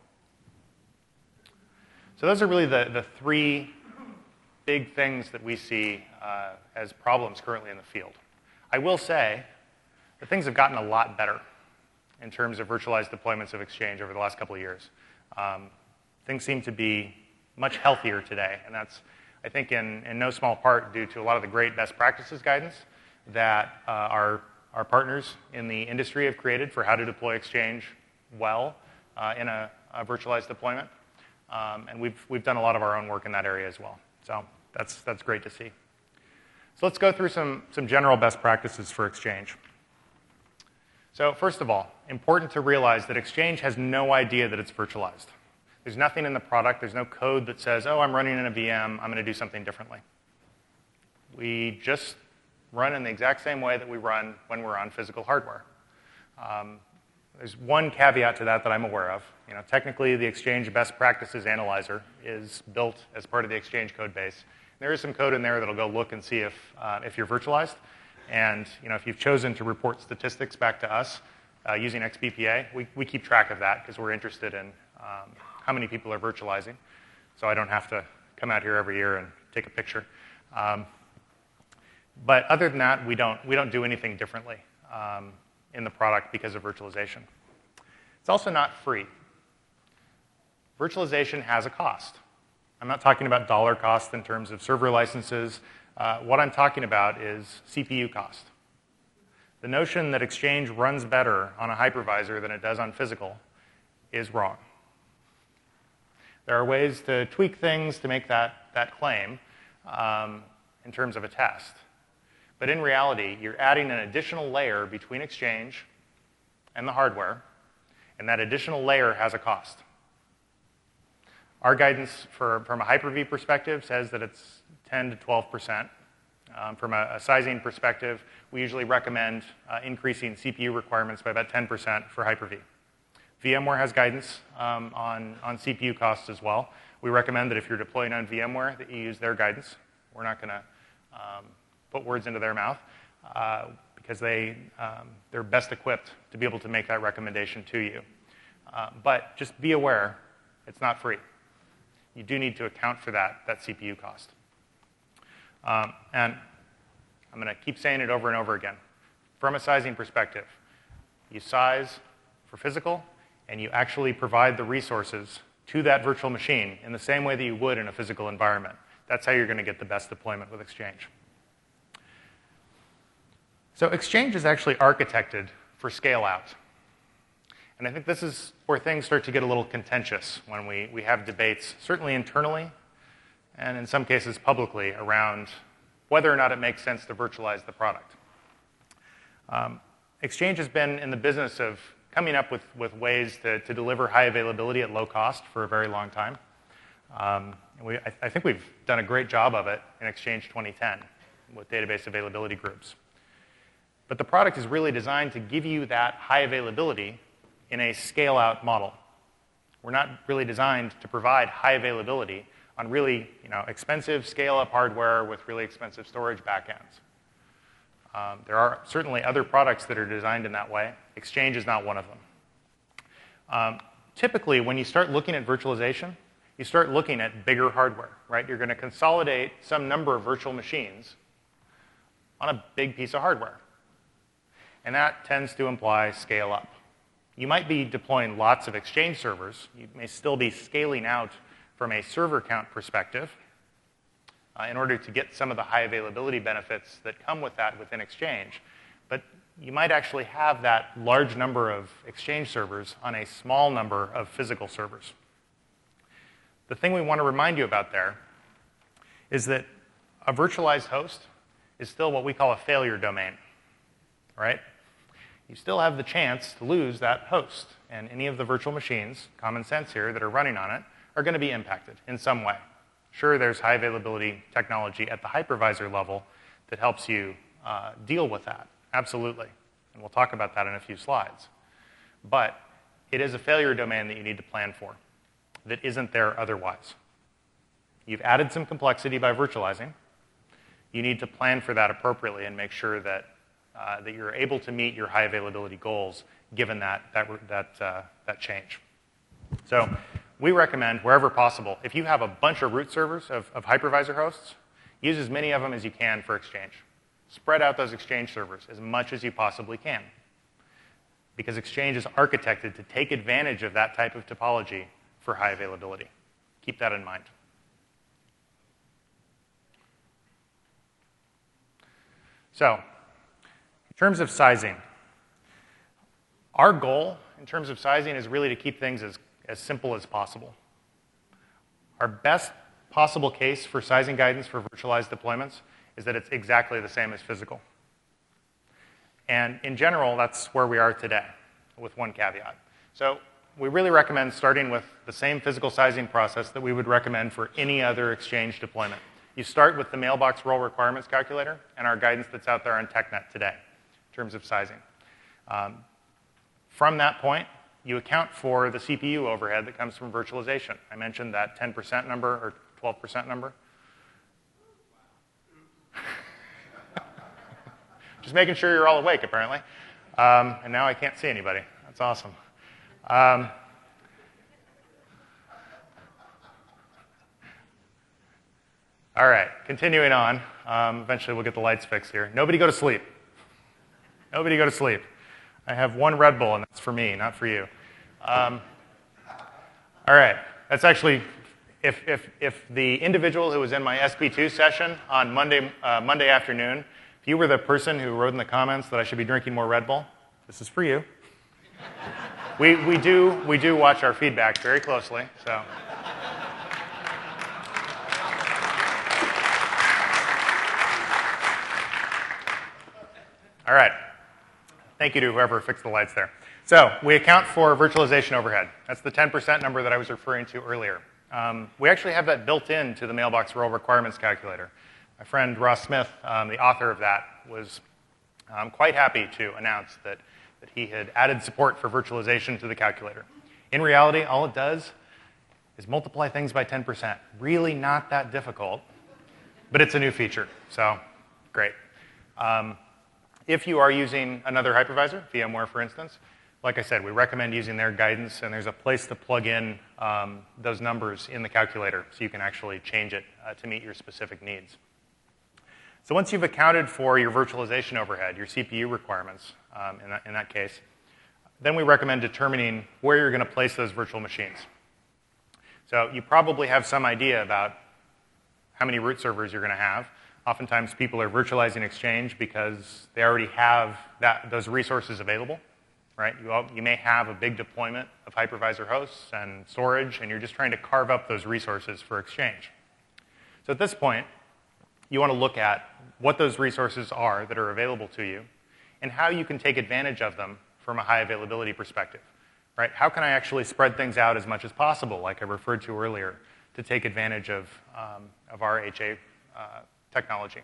So those are really the, the three big things that we see uh, as problems currently in the field. I will say that things have gotten a lot better in terms of virtualized deployments of Exchange over the last couple of years. Um, things seem to be much healthier today, and that's, I think, in, in no small part due to a lot of the great best practices guidance that uh, our, our partners in the industry have created for how to deploy Exchange well uh, in a, a virtualized deployment. Um, and we've, we've done a lot of our own work in that area as well. So that's, that's great to see. So let's go through some, some general best practices for Exchange. So first of all, important to realize that Exchange has no idea that it's virtualized. There's nothing in the product. There's no code that says, oh, I'm running in a V M. I'm going to do something differently. We just run in the exact same way that we run when we're on physical hardware. Um, there's one caveat to that that I'm aware of. You know, technically, the Exchange Best Practices Analyzer is built as part of the Exchange code base. There is some code in there that'll go look and see if, uh, if you're virtualized. And you know, if you've chosen to report statistics back to us uh, using X B P A, we, we keep track of that because we're interested in um, how many people are virtualizing. So I don't have to come out here every year and take a picture. Um, but other than that, we don't, we don't do anything differently um, in the product because of virtualization. It's also not free. Virtualization has a cost. I'm not talking about dollar cost in terms of server licenses. Uh, what I'm talking about is C P U cost. The notion that Exchange runs better on a hypervisor than it does on physical is wrong. There are ways to tweak things to make that, that claim um, in terms of a test. But in reality, you're adding an additional layer between Exchange and the hardware, and that additional layer has a cost. Our guidance for, from a Hyper-V perspective says that it's ten to twelve percent. Um, from a, a sizing perspective, we usually recommend uh, increasing C P U requirements by about ten percent for Hyper-V. VMware has guidance um, on, on C P U costs as well. We recommend that if you're deploying on VMware that you use their guidance. We're not going to um, put words into their mouth uh, because they, um, they're best equipped to be able to make that recommendation to you. Uh, but just be aware, it's not free. You do need to account for that, that C P U cost. Um, and I'm going to keep saying it over and over again. From a sizing perspective, you size for physical, and you actually provide the resources to that virtual machine in the same way that you would in a physical environment. That's how you're going to get the best deployment with Exchange. So Exchange is actually architected for scale out. And I think this is where things start to get a little contentious when we, we have debates, certainly internally, and in some cases publicly, around whether or not it makes sense to virtualize the product. Um, Exchange has been in the business of coming up with, with ways to, to deliver high availability at low cost for a very long time. Um, and we, I, I think we've done a great job of it in Exchange twenty ten with database availability groups. But the product is really designed to give you that high availability in a scale-out model. We're not really designed to provide high availability on really you know, expensive scale-up hardware with really expensive storage backends. Um, there are certainly other products that are designed in that way. Exchange is not one of them. Um, typically, when you start looking at virtualization, you start looking at bigger hardware, right? You're going to consolidate some number of virtual machines on a big piece of hardware. And that tends to imply scale up. You might be deploying lots of Exchange servers. You may still be scaling out from a server count perspective uh, in order to get some of the high availability benefits that come with that within Exchange. But you might actually have that large number of Exchange servers on a small number of physical servers. The thing we want to remind you about there is that a virtualized host is still what we call a failure domain, right? You still have the chance to lose that host. And any of the virtual machines, common sense here, that are running on it are going to be impacted in some way. Sure, there's high availability technology at the hypervisor level that helps you uh, deal with that. Absolutely. And we'll talk about that in a few slides. But it is a failure domain that you need to plan for that isn't there otherwise. You've added some complexity by virtualizing. You need to plan for that appropriately and make sure that Uh, that you're able to meet your high availability goals given that, that, that, uh, that change. So we recommend, wherever possible, if you have a bunch of root servers of, of hypervisor hosts, use as many of them as you can for Exchange. Spread out those Exchange servers as much as you possibly can, because Exchange is architected to take advantage of that type of topology for high availability. Keep that in mind. So, in terms of sizing, our goal in terms of sizing is really to keep things as, as simple as possible. Our best possible case for sizing guidance for virtualized deployments is that it's exactly the same as physical. And in general, that's where we are today, with one caveat. So we really recommend starting with the same physical sizing process that we would recommend for any other Exchange deployment. You start with the mailbox role requirements calculator and our guidance that's out there on TechNet today in terms of sizing. Um, from that point, you account for the C P U overhead that comes from virtualization. I mentioned that ten percent number or twelve percent number. Just making sure you're all awake, apparently. Um, and now I can't see anybody. That's awesome. Um, all right, continuing on. Um, eventually we'll get the lights fixed here. Nobody go to sleep. Nobody go to sleep. I have one Red Bull, and that's for me, not for you. Um, all right, that's actually, if, if, if the individual who was in my S B two session on Monday, uh, Monday afternoon, if you were the person who wrote in the comments that I should be drinking more Red Bull, this is for you. we, we, do, we do watch our feedback very closely, so. All right. Thank you to whoever fixed the lights there. So we account for virtualization overhead. That's the ten percent number that I was referring to earlier. Um, we actually have that built into the mailbox role requirements calculator. My friend Ross Smith, um, the author of that, was um, quite happy to announce that, that he had added support for virtualization to the calculator. In reality, all it does is multiply things by ten percent. Really not that difficult, but it's a new feature, so great. Um, if you are using another hypervisor, VMware for instance, like I said, we recommend using their guidance, and there's a place to plug in um, those numbers in the calculator so you can actually change it uh, to meet your specific needs. So once you've accounted for your virtualization overhead, your C P U requirements um, in, that, in that case, then we recommend determining where you're going to place those virtual machines. So you probably have some idea about how many root servers you're going to have. Oftentimes people are virtualizing Exchange because they already have that, those resources available. Right? You, all, you may have a big deployment of hypervisor hosts and storage, and you're just trying to carve up those resources for Exchange. So at this point, you want to look at what those resources are that are available to you and how you can take advantage of them from a high availability perspective. Right? How can I actually spread things out as much as possible, like I referred to earlier, to take advantage of, um, of our H A uh, technology?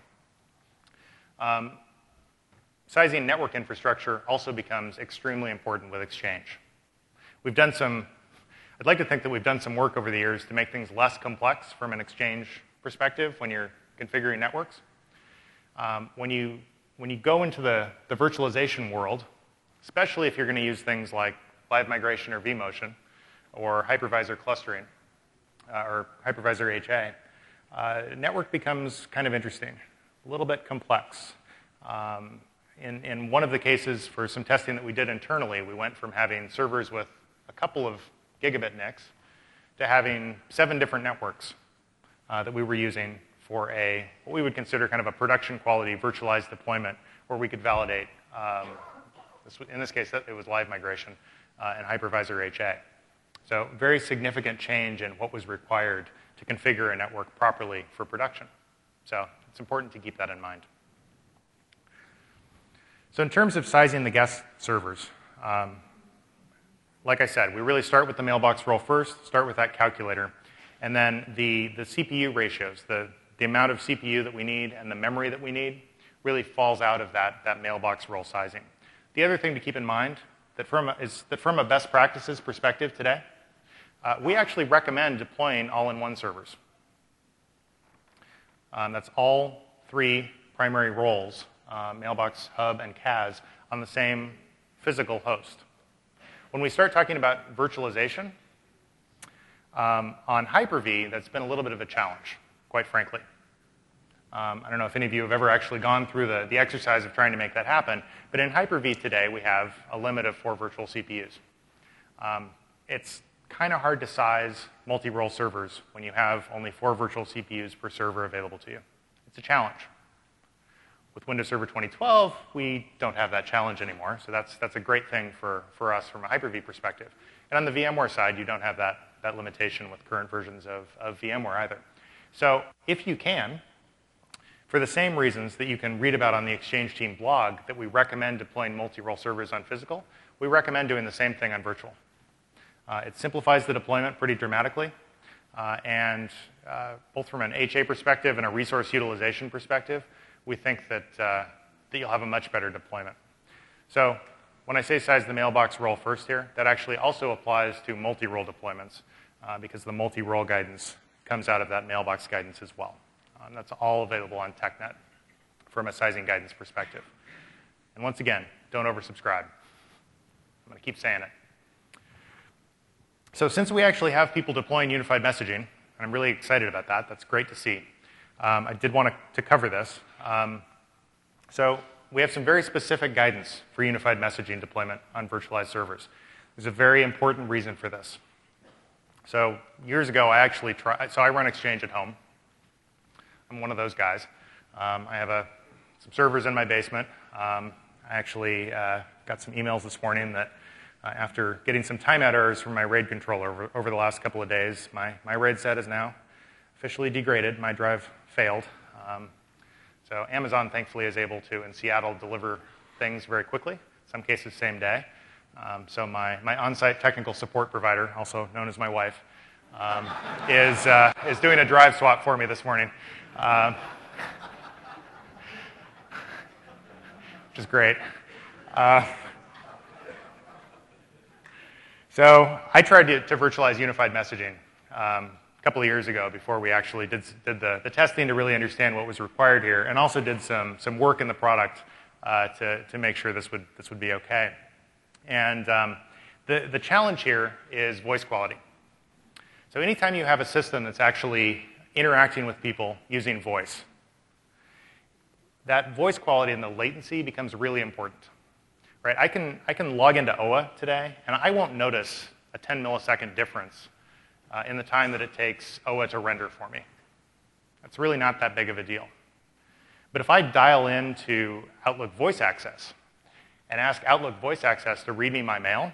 Um, Sizing network infrastructure also becomes extremely important with Exchange. We've done some, I'd like to think that we've done some work over the years to make things less complex from an Exchange perspective when you're configuring networks. Um, when, you, when you go into the, the virtualization world, especially if you're going to use things like live migration or vMotion or hypervisor clustering uh, or hypervisor H A, uh, network becomes kind of interesting, a little bit complex. Um, In, in one of the cases for some testing that we did internally, we went from having servers with a couple of gigabit N I Cs to having seven different networks uh, that we were using for a, what we would consider kind of a production quality virtualized deployment where we could validate, um, this, in this case, it was live migration uh, and hypervisor H A. So very significant change in what was required to configure a network properly for production. So it's important to keep that in mind. So in terms of sizing the guest servers, um, like I said, we really start with the mailbox role first, start with that calculator, and then the, the C P U ratios, the, the amount of C P U that we need and the memory that we need really falls out of that, that mailbox role sizing. The other thing to keep in mind that from a, is that from a best practices perspective today, uh, we actually recommend deploying all-in-one servers. Um, that's all three primary roles, Uh, mailbox, hub, and C A S on the same physical host. When we start talking about virtualization, um, on Hyper-V, that's been a little bit of a challenge, quite frankly. Um, I don't know if any of you have ever actually gone through the, the exercise of trying to make that happen, but in Hyper-V today, we have a limit of four virtual C P Us. Um, it's kind of hard to size multi-role servers when you have only four virtual C P Us per server available to you. It's a challenge. With Windows Server twenty twelve, we don't have that challenge anymore, so that's, that's a great thing for, for us from a Hyper-V perspective. And on the VMware side, you don't have that, that limitation with current versions of, of VMware either. So if you can, for the same reasons that you can read about on the Exchange Team blog that we recommend deploying multi-role servers on physical, we recommend doing the same thing on virtual. Uh, it simplifies the deployment pretty dramatically, uh, and uh, both from an H A perspective and a resource utilization perspective, we think that, uh, that you'll have a much better deployment. So when I say size the mailbox role first here, that actually also applies to multi-role deployments uh, because the multi-role guidance comes out of that mailbox guidance as well. Um, that's all available on TechNet from a sizing guidance perspective. And once again, don't oversubscribe. I'm going to keep saying it. So since we actually have people deploying unified messaging, and I'm really excited about that, that's great to see, um, I did want to, to cover this. Um, so we have some very specific guidance for unified messaging deployment on virtualized servers. There's a very important reason for this. So years ago, I actually tried, so I run Exchange at home. I'm one of those guys. Um, I have a, some servers in my basement. Um, I actually uh, got some emails this morning that uh, after getting some timeout errors from my RAID controller over, over the last couple of days, my, my RAID set is now officially degraded. My drive failed. Um, so Amazon, thankfully, is able to, in Seattle, deliver things very quickly, in some cases same day. Um, so my, my on-site technical support provider, also known as my wife, um, is, uh, is doing a drive swap for me this morning, um, which is great. Uh, so I tried to, to virtualize unified messaging um, a couple of years ago before we actually did, did the, the testing to really understand what was required here, and also did some, some work in the product uh, to, to make sure this would, this would be okay. And um, the, the challenge here is voice quality. So anytime you have a system that's actually interacting with people using voice, that voice quality and the latency becomes really important. Right? I can, I can log into O A today, and I won't notice a ten millisecond difference uh, in the time that it takes O A to render for me. That's really not that big of a deal. But if I dial into Outlook Voice Access and ask Outlook Voice Access to read me my mail,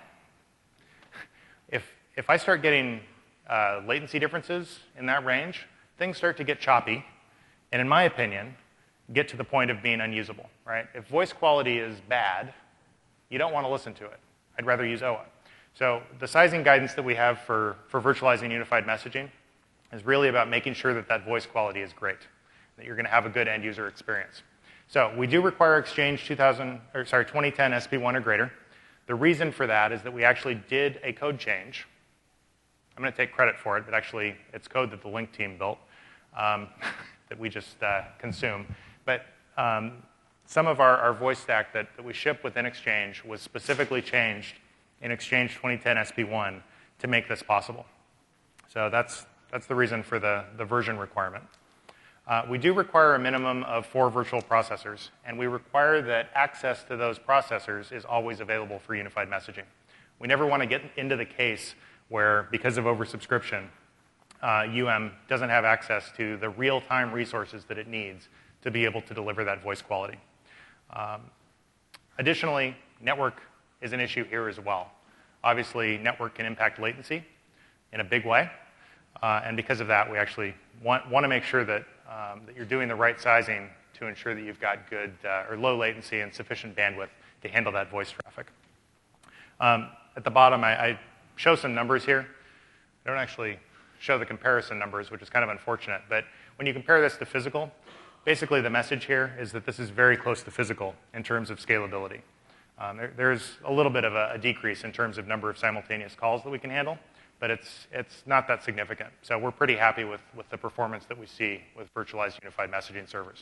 if, if I start getting uh, latency differences in that range, things start to get choppy, and in my opinion, get to the point of being unusable. Right? If voice quality is bad, you don't want to listen to it. I'd rather use O A. So the sizing guidance that we have for, for virtualizing unified messaging is really about making sure that that voice quality is great, that you're going to have a good end user experience. So we do require Exchange two thousand, or sorry, twenty ten S P one or greater. The reason for that is that we actually did a code change. I'm going to take credit for it, but actually it's code that the Link team built um, that we just uh, consume. But um, some of our, our voice stack that, that we ship within Exchange was specifically changed in Exchange twenty ten S P one to make this possible. So that's, that's the reason for the, the version requirement. Uh, we do require a minimum of four virtual processors, and we require that access to those processors is always available for unified messaging. We never want to get into the case where, because of oversubscription, uh, U M doesn't have access to the real-time resources that it needs to be able to deliver that voice quality. Um, additionally, network is an issue here as well. Obviously, network can impact latency in a big way, uh, and because of that, we actually want, want to make sure that, um, that you're doing the right sizing to ensure that you've got good uh, or low latency and sufficient bandwidth to handle that voice traffic. Um, at the bottom, I, I show some numbers here. I don't actually show the comparison numbers, which is kind of unfortunate, but when you compare this to physical, basically, the message here is that this is very close to physical in terms of scalability. Um, there, there's a little bit of a, a decrease in terms of number of simultaneous calls that we can handle, but it's, it's not that significant. So we're pretty happy with, with the performance that we see with virtualized unified messaging servers.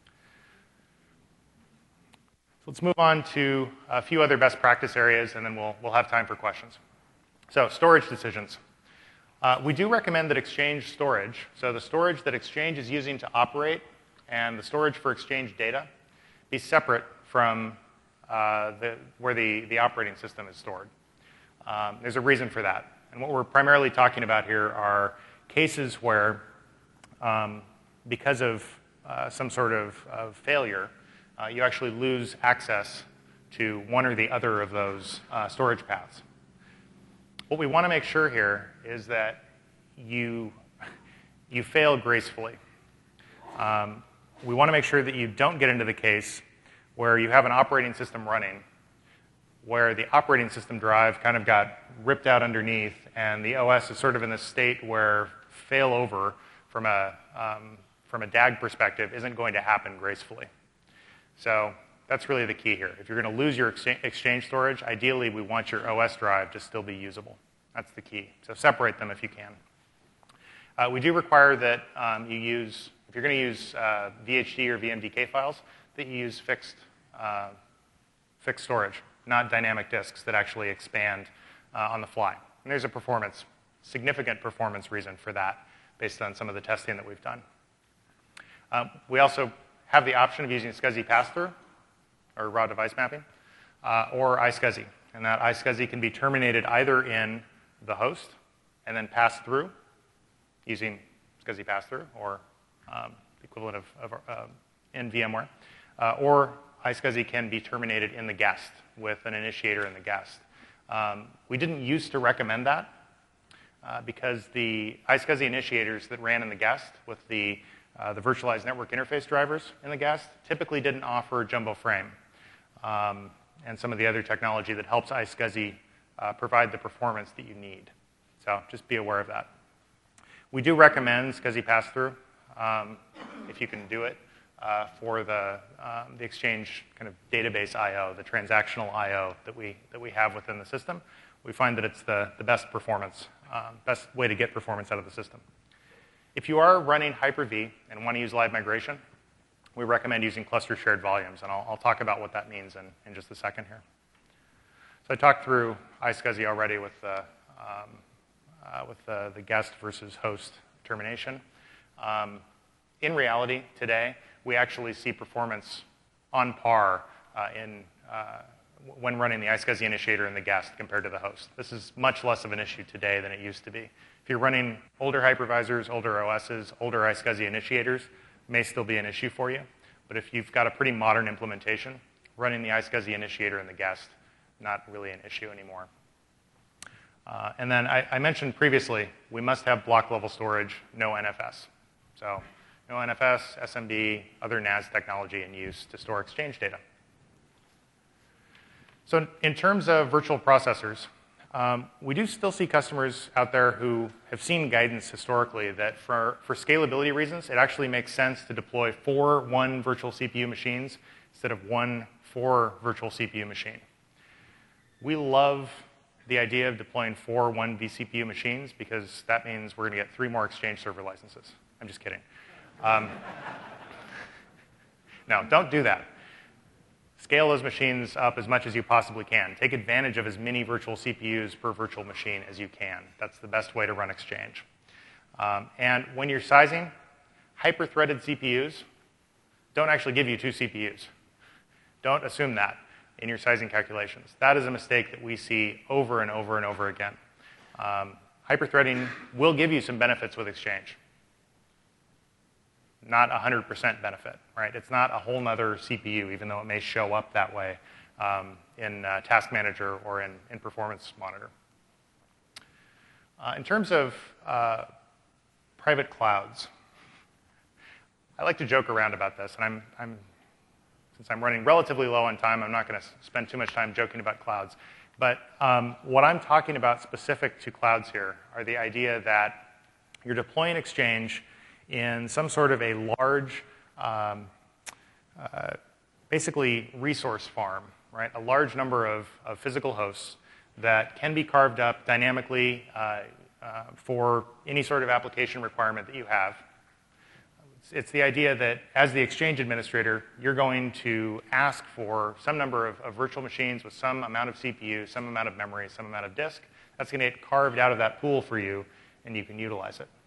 So let's move on to a few other best practice areas, and then we'll, we'll have time for questions. So storage decisions. Uh, we do recommend that Exchange storage, so the storage that Exchange is using to operate and the storage for Exchange data be separate from uh, the, where the, the operating system is stored. Um, there's a reason for that. And what we're primarily talking about here are cases where, um, because of uh, some sort of, of failure, uh, you actually lose access to one or the other of those uh, storage paths. What we want to make sure here is that you, you fail gracefully. Um, We want to make sure that you don't get into the case where you have an operating system running, where the operating system drive kind of got ripped out underneath, and the O S is sort of in this state where failover from a, um, from a D A G perspective isn't going to happen gracefully. So that's really the key here. If you're going to lose your Exchange storage, ideally we want your O S drive to still be usable. That's the key. So separate them if you can. Uh, we do require that um, you use, if you're going to use uh, V H D or V M D K files, that you use fixed, uh, fixed storage, not dynamic disks that actually expand uh, on the fly. And there's a performance, significant performance reason for that based on some of the testing that we've done. Um, we also have the option of using SCSI pass-through, or raw device mapping, uh, or iSCSI. And that iSCSI can be terminated either in the host and then passed through using SCSI pass-through, or um, the equivalent of, of uh, in VMware, uh, or iSCSI can be terminated in the guest with an initiator in the guest. Um, we didn't used to recommend that uh, because the iSCSI initiators that ran in the guest with the, uh, the virtualized network interface drivers in the guest typically didn't offer jumbo frame um, and some of the other technology that helps iSCSI uh, provide the performance that you need. So just be aware of that. We do recommend SCSI pass-through, um, if you can do it, uh, for the, um, the Exchange kind of database I O, the transactional I O that we, that we have within the system. We find that it's the, the best performance, um, best way to get performance out of the system. If you are running Hyper-V and want to use live migration, we recommend using cluster shared volumes, and I'll, I'll talk about what that means in, in just a second here. So I talked through iSCSI already with the, um, uh, with the, the guest versus host termination. Um, in reality, today, we actually see performance on par uh, in, uh, when running the iSCSI initiator and the guest compared to the host. This is much less of an issue today than it used to be. If you're running older hypervisors, older O Ss, older iSCSI initiators, may still be an issue for you. But if you've got a pretty modern implementation, running the iSCSI initiator and the guest, not really an issue anymore. Uh, and then I, I mentioned previously, we must have block level storage, no N F S. So no N F S, S M B, other N A S technology in use to store Exchange data. So in terms of virtual processors, um, we do still see customers out there who have seen guidance historically that for, for scalability reasons, it actually makes sense to deploy four one virtual C P U machines instead of one four virtual C P U machine. We love the idea of deploying four one vCPU machines because that means we're going to get three more Exchange server licenses. I'm just kidding. Um, no, don't do that. Scale those machines up as much as you possibly can. Take advantage of as many virtual C P Us per virtual machine as you can. That's the best way to run Exchange. Um, and when you're sizing, hyper-threaded C P Us don't actually give you two C P Us. Don't assume that in your sizing calculations. That is a mistake that we see over and over and over again. Um, hyper-threading will give you some benefits with Exchange. Not one hundred percent benefit, right? It's not a whole nother C P U, even though it may show up that way um, in uh, Task Manager or in, in Performance Monitor. Uh, in terms of uh, private clouds, I like to joke around about this, and I'm, I'm, since I'm running relatively low on time, I'm not going to spend too much time joking about clouds. But um, what I'm talking about specific to clouds here are the idea that you're deploying Exchange in some sort of a large, um, uh, basically resource farm, right? A large number of, of physical hosts that can be carved up dynamically uh, uh, for any sort of application requirement that you have. It's, it's the idea that as the Exchange administrator, you're going to ask for some number of, of virtual machines with some amount of C P U, some amount of memory, some amount of disk. That's going to get carved out of that pool for you, and you can utilize it.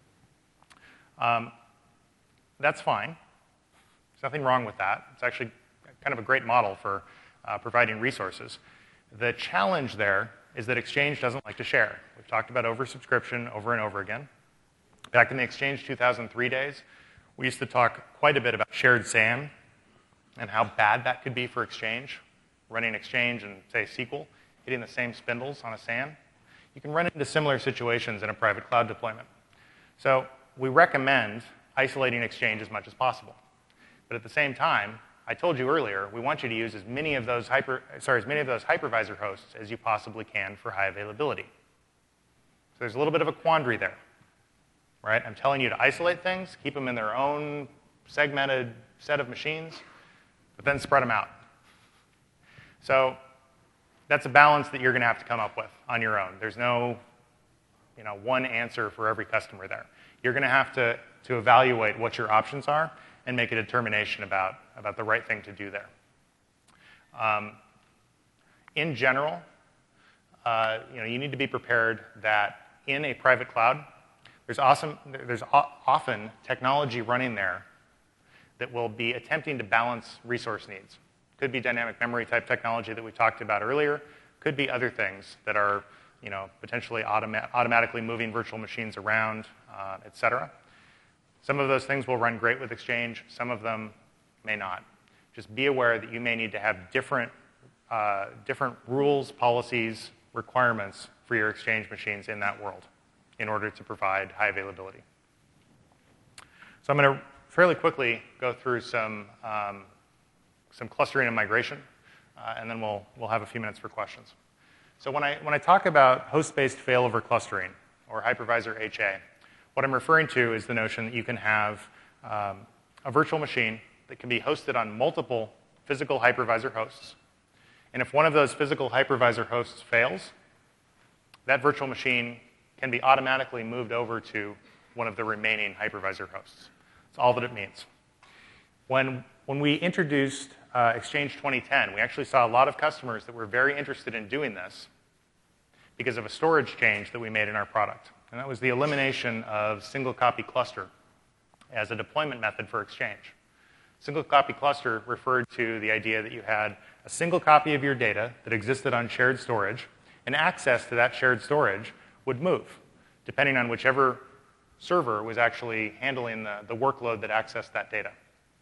Um, that's fine. There's nothing wrong with that. It's actually kind of a great model for uh, providing resources. The challenge there is that Exchange doesn't like to share. We've talked about oversubscription over and over again. Back in the Exchange two thousand three days, we used to talk quite a bit about shared S A N and how bad that could be for Exchange. Running Exchange and, say, S Q L, hitting the same spindles on a S A N. You can run into similar situations in a private cloud deployment. So we recommend isolating Exchange as much as possible. But at the same time, I told you earlier, we want you to use as many of those hyper, sorry, as many of those hypervisor hosts as you possibly can for high availability. So there's a little bit of a quandary there, right? I'm telling you to isolate things, keep them in their own segmented set of machines, but then spread them out. So that's a balance that you're going to have to come up with on your own. There's no, you know, one answer for every customer there. You're going to have to, to evaluate what your options are and make a determination about, about the right thing to do there. Um, in general, uh, you know, you need to be prepared that in a private cloud, there's, awesome, there's often technology running there that will be attempting to balance resource needs. Could be dynamic memory type technology that we talked about earlier. Could be other things that are, you know, potentially automa automatically moving virtual machines around, uh, et cetera. Some of those things will run great with Exchange. Some of them may not. Just be aware that you may need to have different, uh, different rules, policies, requirements for your Exchange machines in that world in order to provide high availability. So I'm going to fairly quickly go through some, um, some clustering and migration, uh, and then we'll, we'll have a few minutes for questions. So when I, when I talk about host-based failover clustering, or hypervisor H A, What I'm referring to is the notion that you can have um, a virtual machine that can be hosted on multiple physical hypervisor hosts. And if one of those physical hypervisor hosts fails, that virtual machine can be automatically moved over to one of the remaining hypervisor hosts. That's all that it means. When, when we introduced uh, Exchange twenty ten, we actually saw a lot of customers that were very interested in doing this because of a storage change that we made in our product. And that was the elimination of single copy cluster as a deployment method for Exchange. Single copy cluster referred to the idea that you had a single copy of your data that existed on shared storage, and access to that shared storage would move, depending on whichever server was actually handling the, the workload that accessed that data.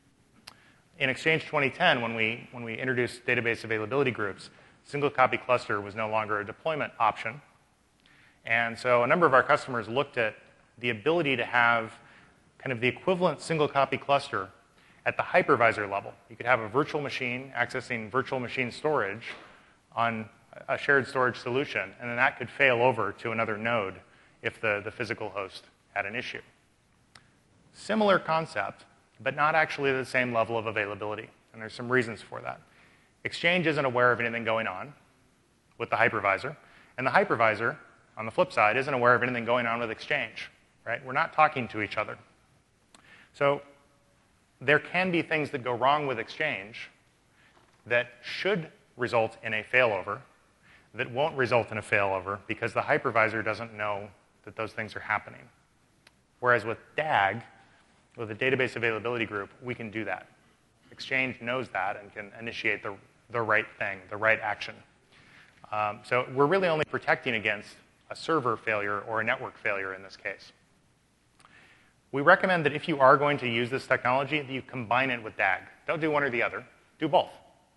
In Exchange twenty ten, when we, when we introduced database availability groups, single copy cluster was no longer a deployment option. And so a number of our customers looked at the ability to have kind of the equivalent single copy cluster at the hypervisor level. You could have a virtual machine accessing virtual machine storage on a shared storage solution, and then that could fail over to another node if the, the physical host had an issue. Similar concept, but not actually the same level of availability, and there's some reasons for that. Exchange isn't aware of anything going on with the hypervisor, and the hypervisor, on the flip side, isn't aware of anything going on with Exchange, right? We're not talking to each other. So there can be things that go wrong with Exchange that should result in a failover that won't result in a failover because the hypervisor doesn't know that those things are happening. Whereas with D A G, with a database availability group, we can do that. Exchange knows that and can initiate the, the right thing, the right action. Um, so we're really only protecting against a server failure or a network failure in this case. We recommend that if you are going to use this technology, that you combine it with D A G. Don't do one or the other. Do both.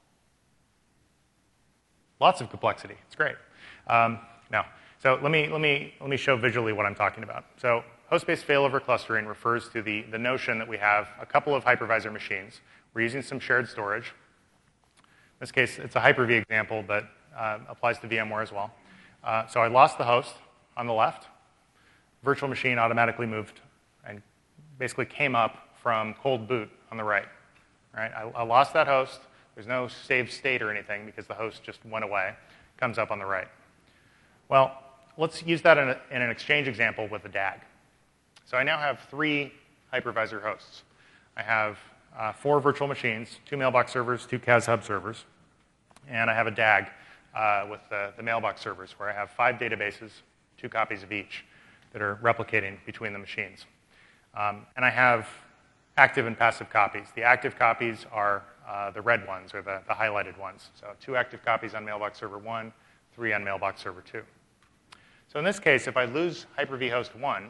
Lots of complexity. It's great. Um, now, so let me, let, me, let me show visually what I'm talking about. So host-based failover clustering refers to the, the notion that we have a couple of hypervisor machines. We're using some shared storage. In this case, it's a Hyper-V example, but uh, applies to VMware as well. Uh, so I lost the host on the left. Virtual machine automatically moved and basically came up from cold boot on the right. Right? I, I lost that host. There's no saved state or anything because the host just went away. Comes up on the right. Well, let's use that in, a, in an Exchange example with a D A G. So I now have three hypervisor hosts. I have uh, four virtual machines, two mailbox servers, two C A S Hub servers, and I have a D A G uh, with the, the mailbox servers where I have five databases, two copies of each, that are replicating between the machines. Um, and I have active and passive copies. The active copies are uh, the red ones, or the, the highlighted ones. So two active copies on mailbox server one, three on mailbox server two. So in this case, if I lose Hyper-V host one,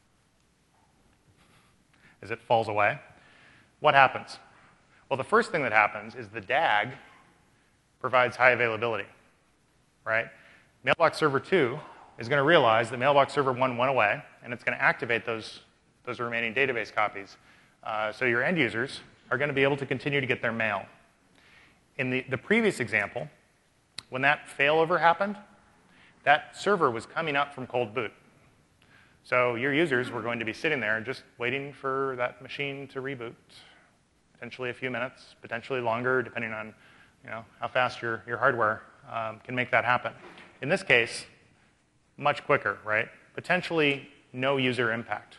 as it falls away, what happens? Well, the first thing that happens is the D A G provides high availability, right? Mailbox server two is going to realize that mailbox server one went away, and it's going to activate those, those remaining database copies. Uh, so your end users are going to be able to continue to get their mail. In the, the previous example, when that failover happened, that server was coming up from cold boot. So your users were going to be sitting there just waiting for that machine to reboot, potentially a few minutes, potentially longer, depending on you know, how fast your, your hardware um, can make that happen. In this case, much quicker, right? Potentially no user impact.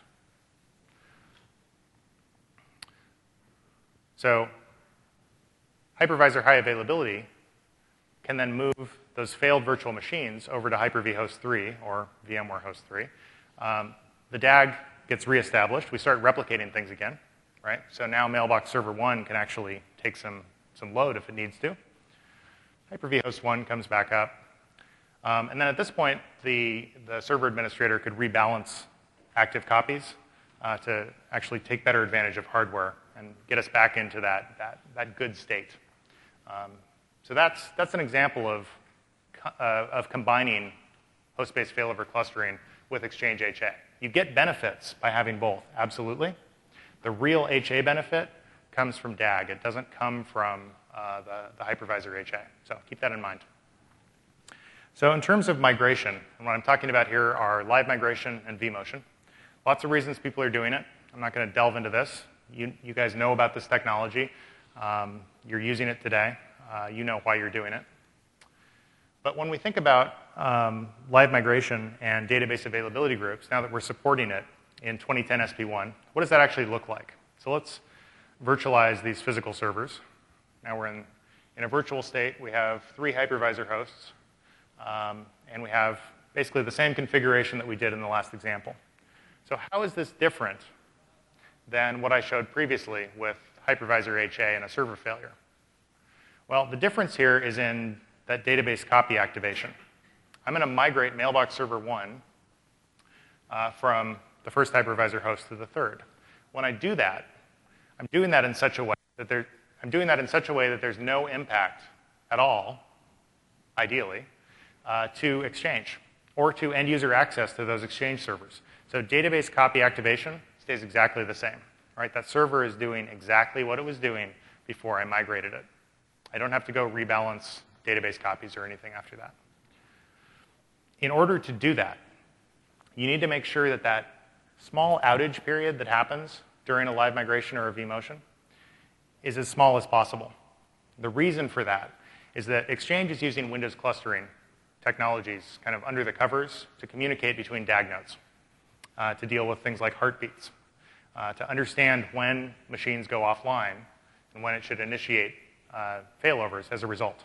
So hypervisor high availability can then move those failed virtual machines over to Hyper-V host three or VMware host three. Um, the D A G gets reestablished. We start replicating things again, right? So now mailbox server one can actually take some, some load if it needs to. Hyper-V host one comes back up. Um, and then at this point, the, the server administrator could rebalance active copies uh, to actually take better advantage of hardware and get us back into that, that, that good state. Um, so that's, that's an example of, uh, of combining host-based failover clustering with Exchange H A. You get benefits by having both, absolutely. The real H A benefit comes from D A G. It doesn't come from uh, the, the hypervisor H A. So keep that in mind. So in terms of migration, and what I'm talking about here are live migration and vMotion. Lots of reasons people are doing it. I'm not going to delve into this. You, you guys know about this technology. Um, you're using it today. Uh, you know why you're doing it. But when we think about um, live migration and database availability groups, now that we're supporting it in twenty ten S P one, what does that actually look like? So let's virtualize these physical servers. Now we're in, in a virtual state. We have three hypervisor hosts, um, and we have basically the same configuration that we did in the last example. So how is this different than what I showed previously with hypervisor H A and a server failure? Well, the difference here is in that database copy activation. I'm going to migrate mailbox server one uh, from the first hypervisor host to the third. When I do that, I'm doing that in such a way that there, I'm doing that in such a way that there's no impact at all, ideally, uh, to Exchange or to end user access to those Exchange servers. So database copy activation stays exactly the same. Right? That server is doing exactly what it was doing before I migrated it. I don't have to go rebalance database copies or anything after that. In order to do that, you need to make sure that that small outage period that happens during a live migration or a vMotion is as small as possible. The reason for that is that Exchange is using Windows clustering technologies kind of under the covers to communicate between D A G nodes, uh, to deal with things like heartbeats, uh, to understand when machines go offline and when it should initiate uh, failovers as a result.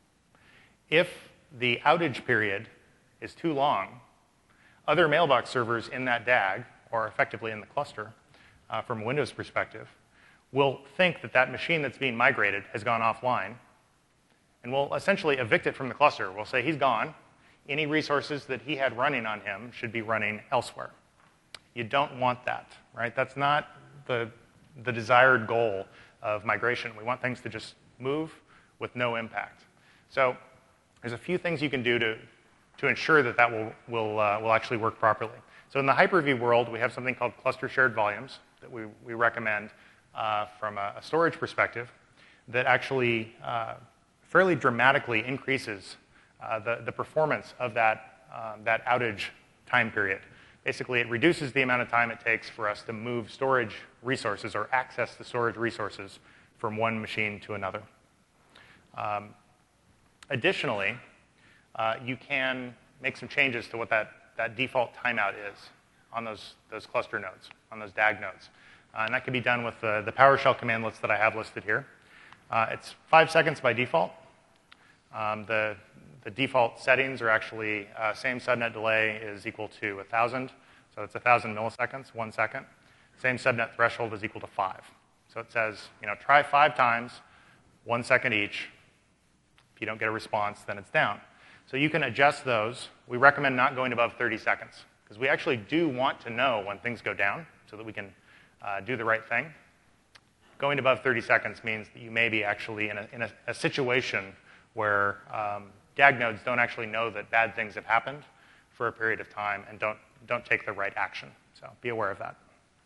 If the outage period is too long, other mailbox servers in that D A G, or effectively in the cluster, uh, from a Windows perspective, will think that that machine that's being migrated has gone offline, and will essentially evict it from the cluster. We'll say he's gone. Any resources that he had running on him should be running elsewhere. You don't want that, right? That's not the, the desired goal of migration. We want things to just move with no impact. So there's a few things you can do to, to ensure that that will, will, uh, will actually work properly. So in the Hyper-V world, we have something called cluster shared volumes that we, we recommend uh, from a, a storage perspective that actually uh, fairly dramatically increases uh, the, the performance of that, um, that outage time period. Basically, it reduces the amount of time it takes for us to move storage resources or access the storage resources from one machine to another. Um, additionally, uh, you can make some changes to what that, that default timeout is on those, those cluster nodes, on those D A G nodes. Uh, and that can be done with the, the PowerShell commandlets that I have listed here. Uh, it's five seconds by default. Um, the, the default settings are actually uh, same subnet delay is equal to one thousand. So it's one thousand milliseconds, one second. Same subnet threshold is equal to five. So it says, you know, try five times, one second each. If you don't get a response, then it's down. So you can adjust those. We recommend not going above thirty seconds, because we actually do want to know when things go down so that we can uh, do the right thing. Going above thirty seconds means that you may be actually in a, in a, a situation where um, D A G nodes don't actually know that bad things have happened for a period of time and don't, don't take the right action. So be aware of that.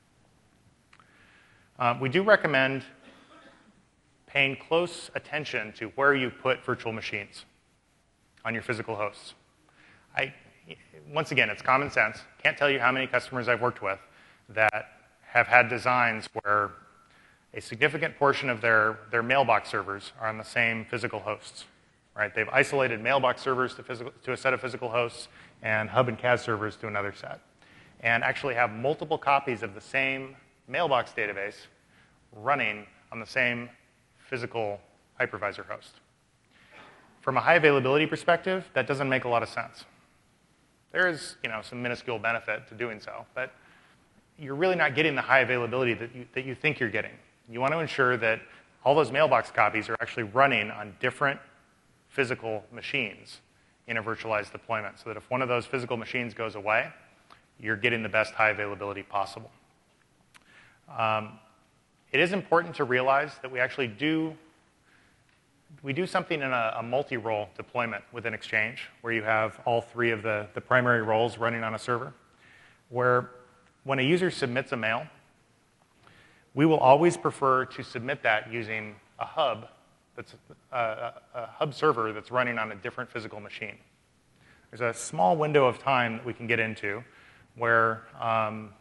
Um, we do recommend paying close attention to where you put virtual machines on your physical hosts. I, once again, it's common sense. Can't tell you how many customers I've worked with that have had designs where a significant portion of their, their mailbox servers are on the same physical hosts. Right? They've isolated mailbox servers to, physical, to a set of physical hosts and hub and C A S servers to another set, and actually have multiple copies of the same mailbox database running on the same physical hypervisor host. From a high availability perspective, that doesn't make a lot of sense. There is, you know, some minuscule benefit to doing so, but you're really not getting the high availability that you, that you think you're getting. You want to ensure that all those mailbox copies are actually running on different physical machines in a virtualized deployment, so that if one of those physical machines goes away, you're getting the best high availability possible. Um, it is important to realize that we actually do we do something in a, a multi-role deployment within Exchange, where you have all three of the, the primary roles running on a server, where when a user submits a mail, we will always prefer to submit that using a hub that's a, a hub server that's running on a different physical machine. There's a small window of time that we can get into where um,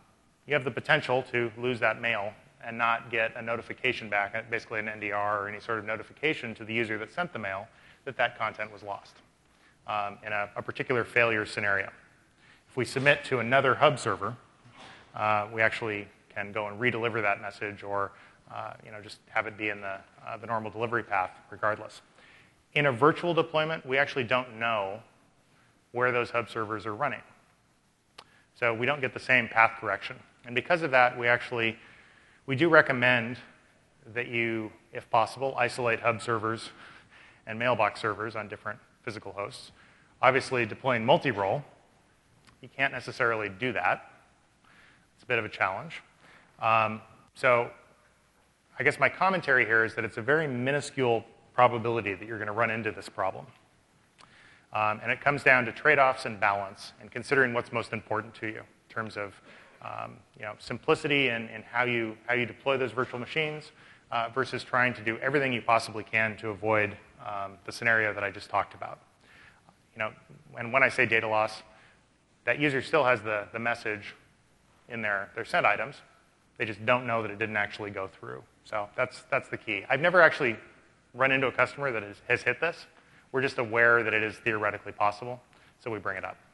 you have the potential to lose that mail and not get a notification back, basically an N D R or any sort of notification to the user that sent the mail that that content was lost um, in a, a particular failure scenario. If we submit to another hub server, uh, we actually can go and redeliver that message or uh, you know, just have it be in the, uh, the normal delivery path regardless. In a virtual deployment, we actually don't know where those hub servers are running. So we don't get the same path correction. And because of that, we actually, we do recommend that you, if possible, isolate hub servers and mailbox servers on different physical hosts. Obviously, deploying multi-role, you can't necessarily do that. It's a bit of a challenge. Um, so I guess my commentary here is that it's a very minuscule probability that you're going to run into this problem. Um, and it comes down to trade-offs and balance and considering what's most important to you in terms of um, you know, simplicity in, in how, you, how you deploy those virtual machines uh, versus trying to do everything you possibly can to avoid um, the scenario that I just talked about. You know, and when I say data loss, that user still has the, the message in their, their sent items. They just don't know that it didn't actually go through. So that's, that's the key. I've never actually run into a customer that is, has hit this. We're just aware that it is theoretically possible, so we bring it up.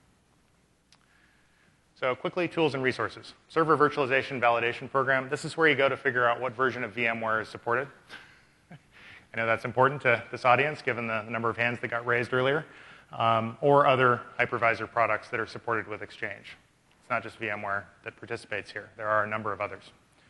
So quickly, tools and resources. Server virtualization validation program. This is where you go to figure out what version of VMware is supported. I know that's important to this audience, given the, the number of hands that got raised earlier, um, or other hypervisor products that are supported with Exchange. It's not just VMware that participates here. There are a number of others.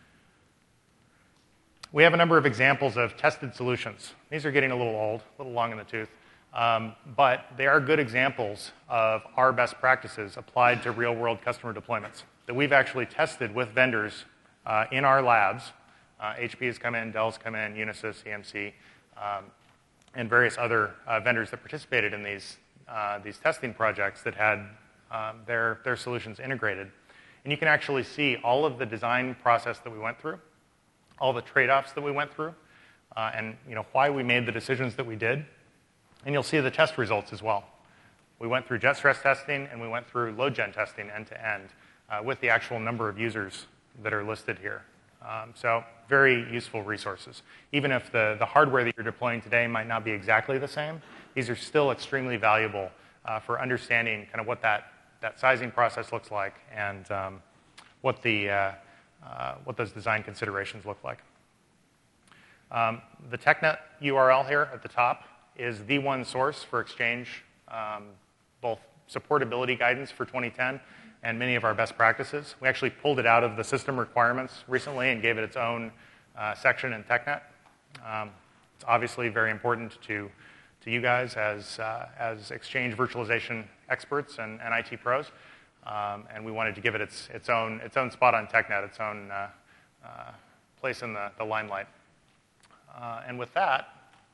We have a number of examples of tested solutions. These are getting a little old, a little long in the tooth. Um, but they are good examples of our best practices applied to real-world customer deployments that we've actually tested with vendors uh, in our labs. Uh, H P has come in, Dell's come in, Unisys, E M C, um, and various other uh, vendors that participated in these, uh, these testing projects that had um, their, their solutions integrated. And you can actually see all of the design process that we went through, all the trade-offs that we went through, uh, and you know, why we made the decisions that we did. And you'll see the test results as well. We went through jet stress testing, and we went through load gen testing end-to-end uh, with the actual number of users that are listed here. Um, so very useful resources. Even if the, the hardware that you're deploying today might not be exactly the same, these are still extremely valuable uh, for understanding kind of what that, that sizing process looks like and um, what, the, uh, uh, what those design considerations look like. Um, the TechNet U R L here at the top is the one source for Exchange, um, both supportability guidance for twenty ten and many of our best practices. We actually pulled it out of the system requirements recently and gave it its own uh, section in TechNet. Um, it's obviously very important to, to you guys as, uh, as Exchange virtualization experts and, and I T pros, um, and we wanted to give it its, its, own, its own spot on TechNet, its own uh, uh, place in the, the limelight. Uh, and with that,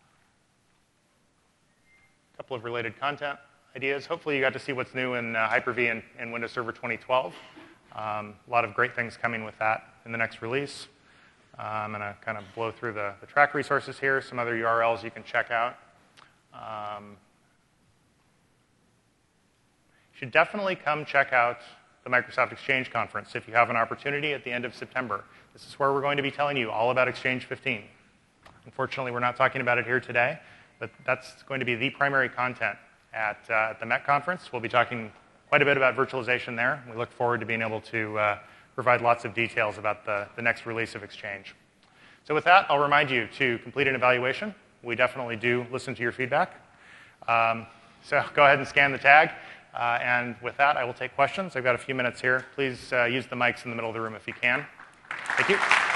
a couple of related content ideas. Hopefully you got to see what's new in uh, Hyper-V and, and Windows Server twenty twelve. Um, a lot of great things coming with that in the next release. Uh, I'm going to kind of blow through the, the track resources here, some other U R Ls you can check out. Um, you should definitely come check out the Microsoft Exchange Conference if you have an opportunity at the end of September. This is where we're going to be telling you all about Exchange fifteen. Unfortunately, we're not talking about it here today, but that's going to be the primary content at, uh, at the Met Conference. We'll be talking quite a bit about virtualization there. We look forward to being able to uh, provide lots of details about the, the next release of Exchange. So with that, I'll remind you to complete an evaluation. We definitely do listen to your feedback. Um, so go ahead and scan the tag. Uh, and with that, I will take questions. I've got a few minutes here. Please uh, use the mics in the middle of the room if you can. Thank you.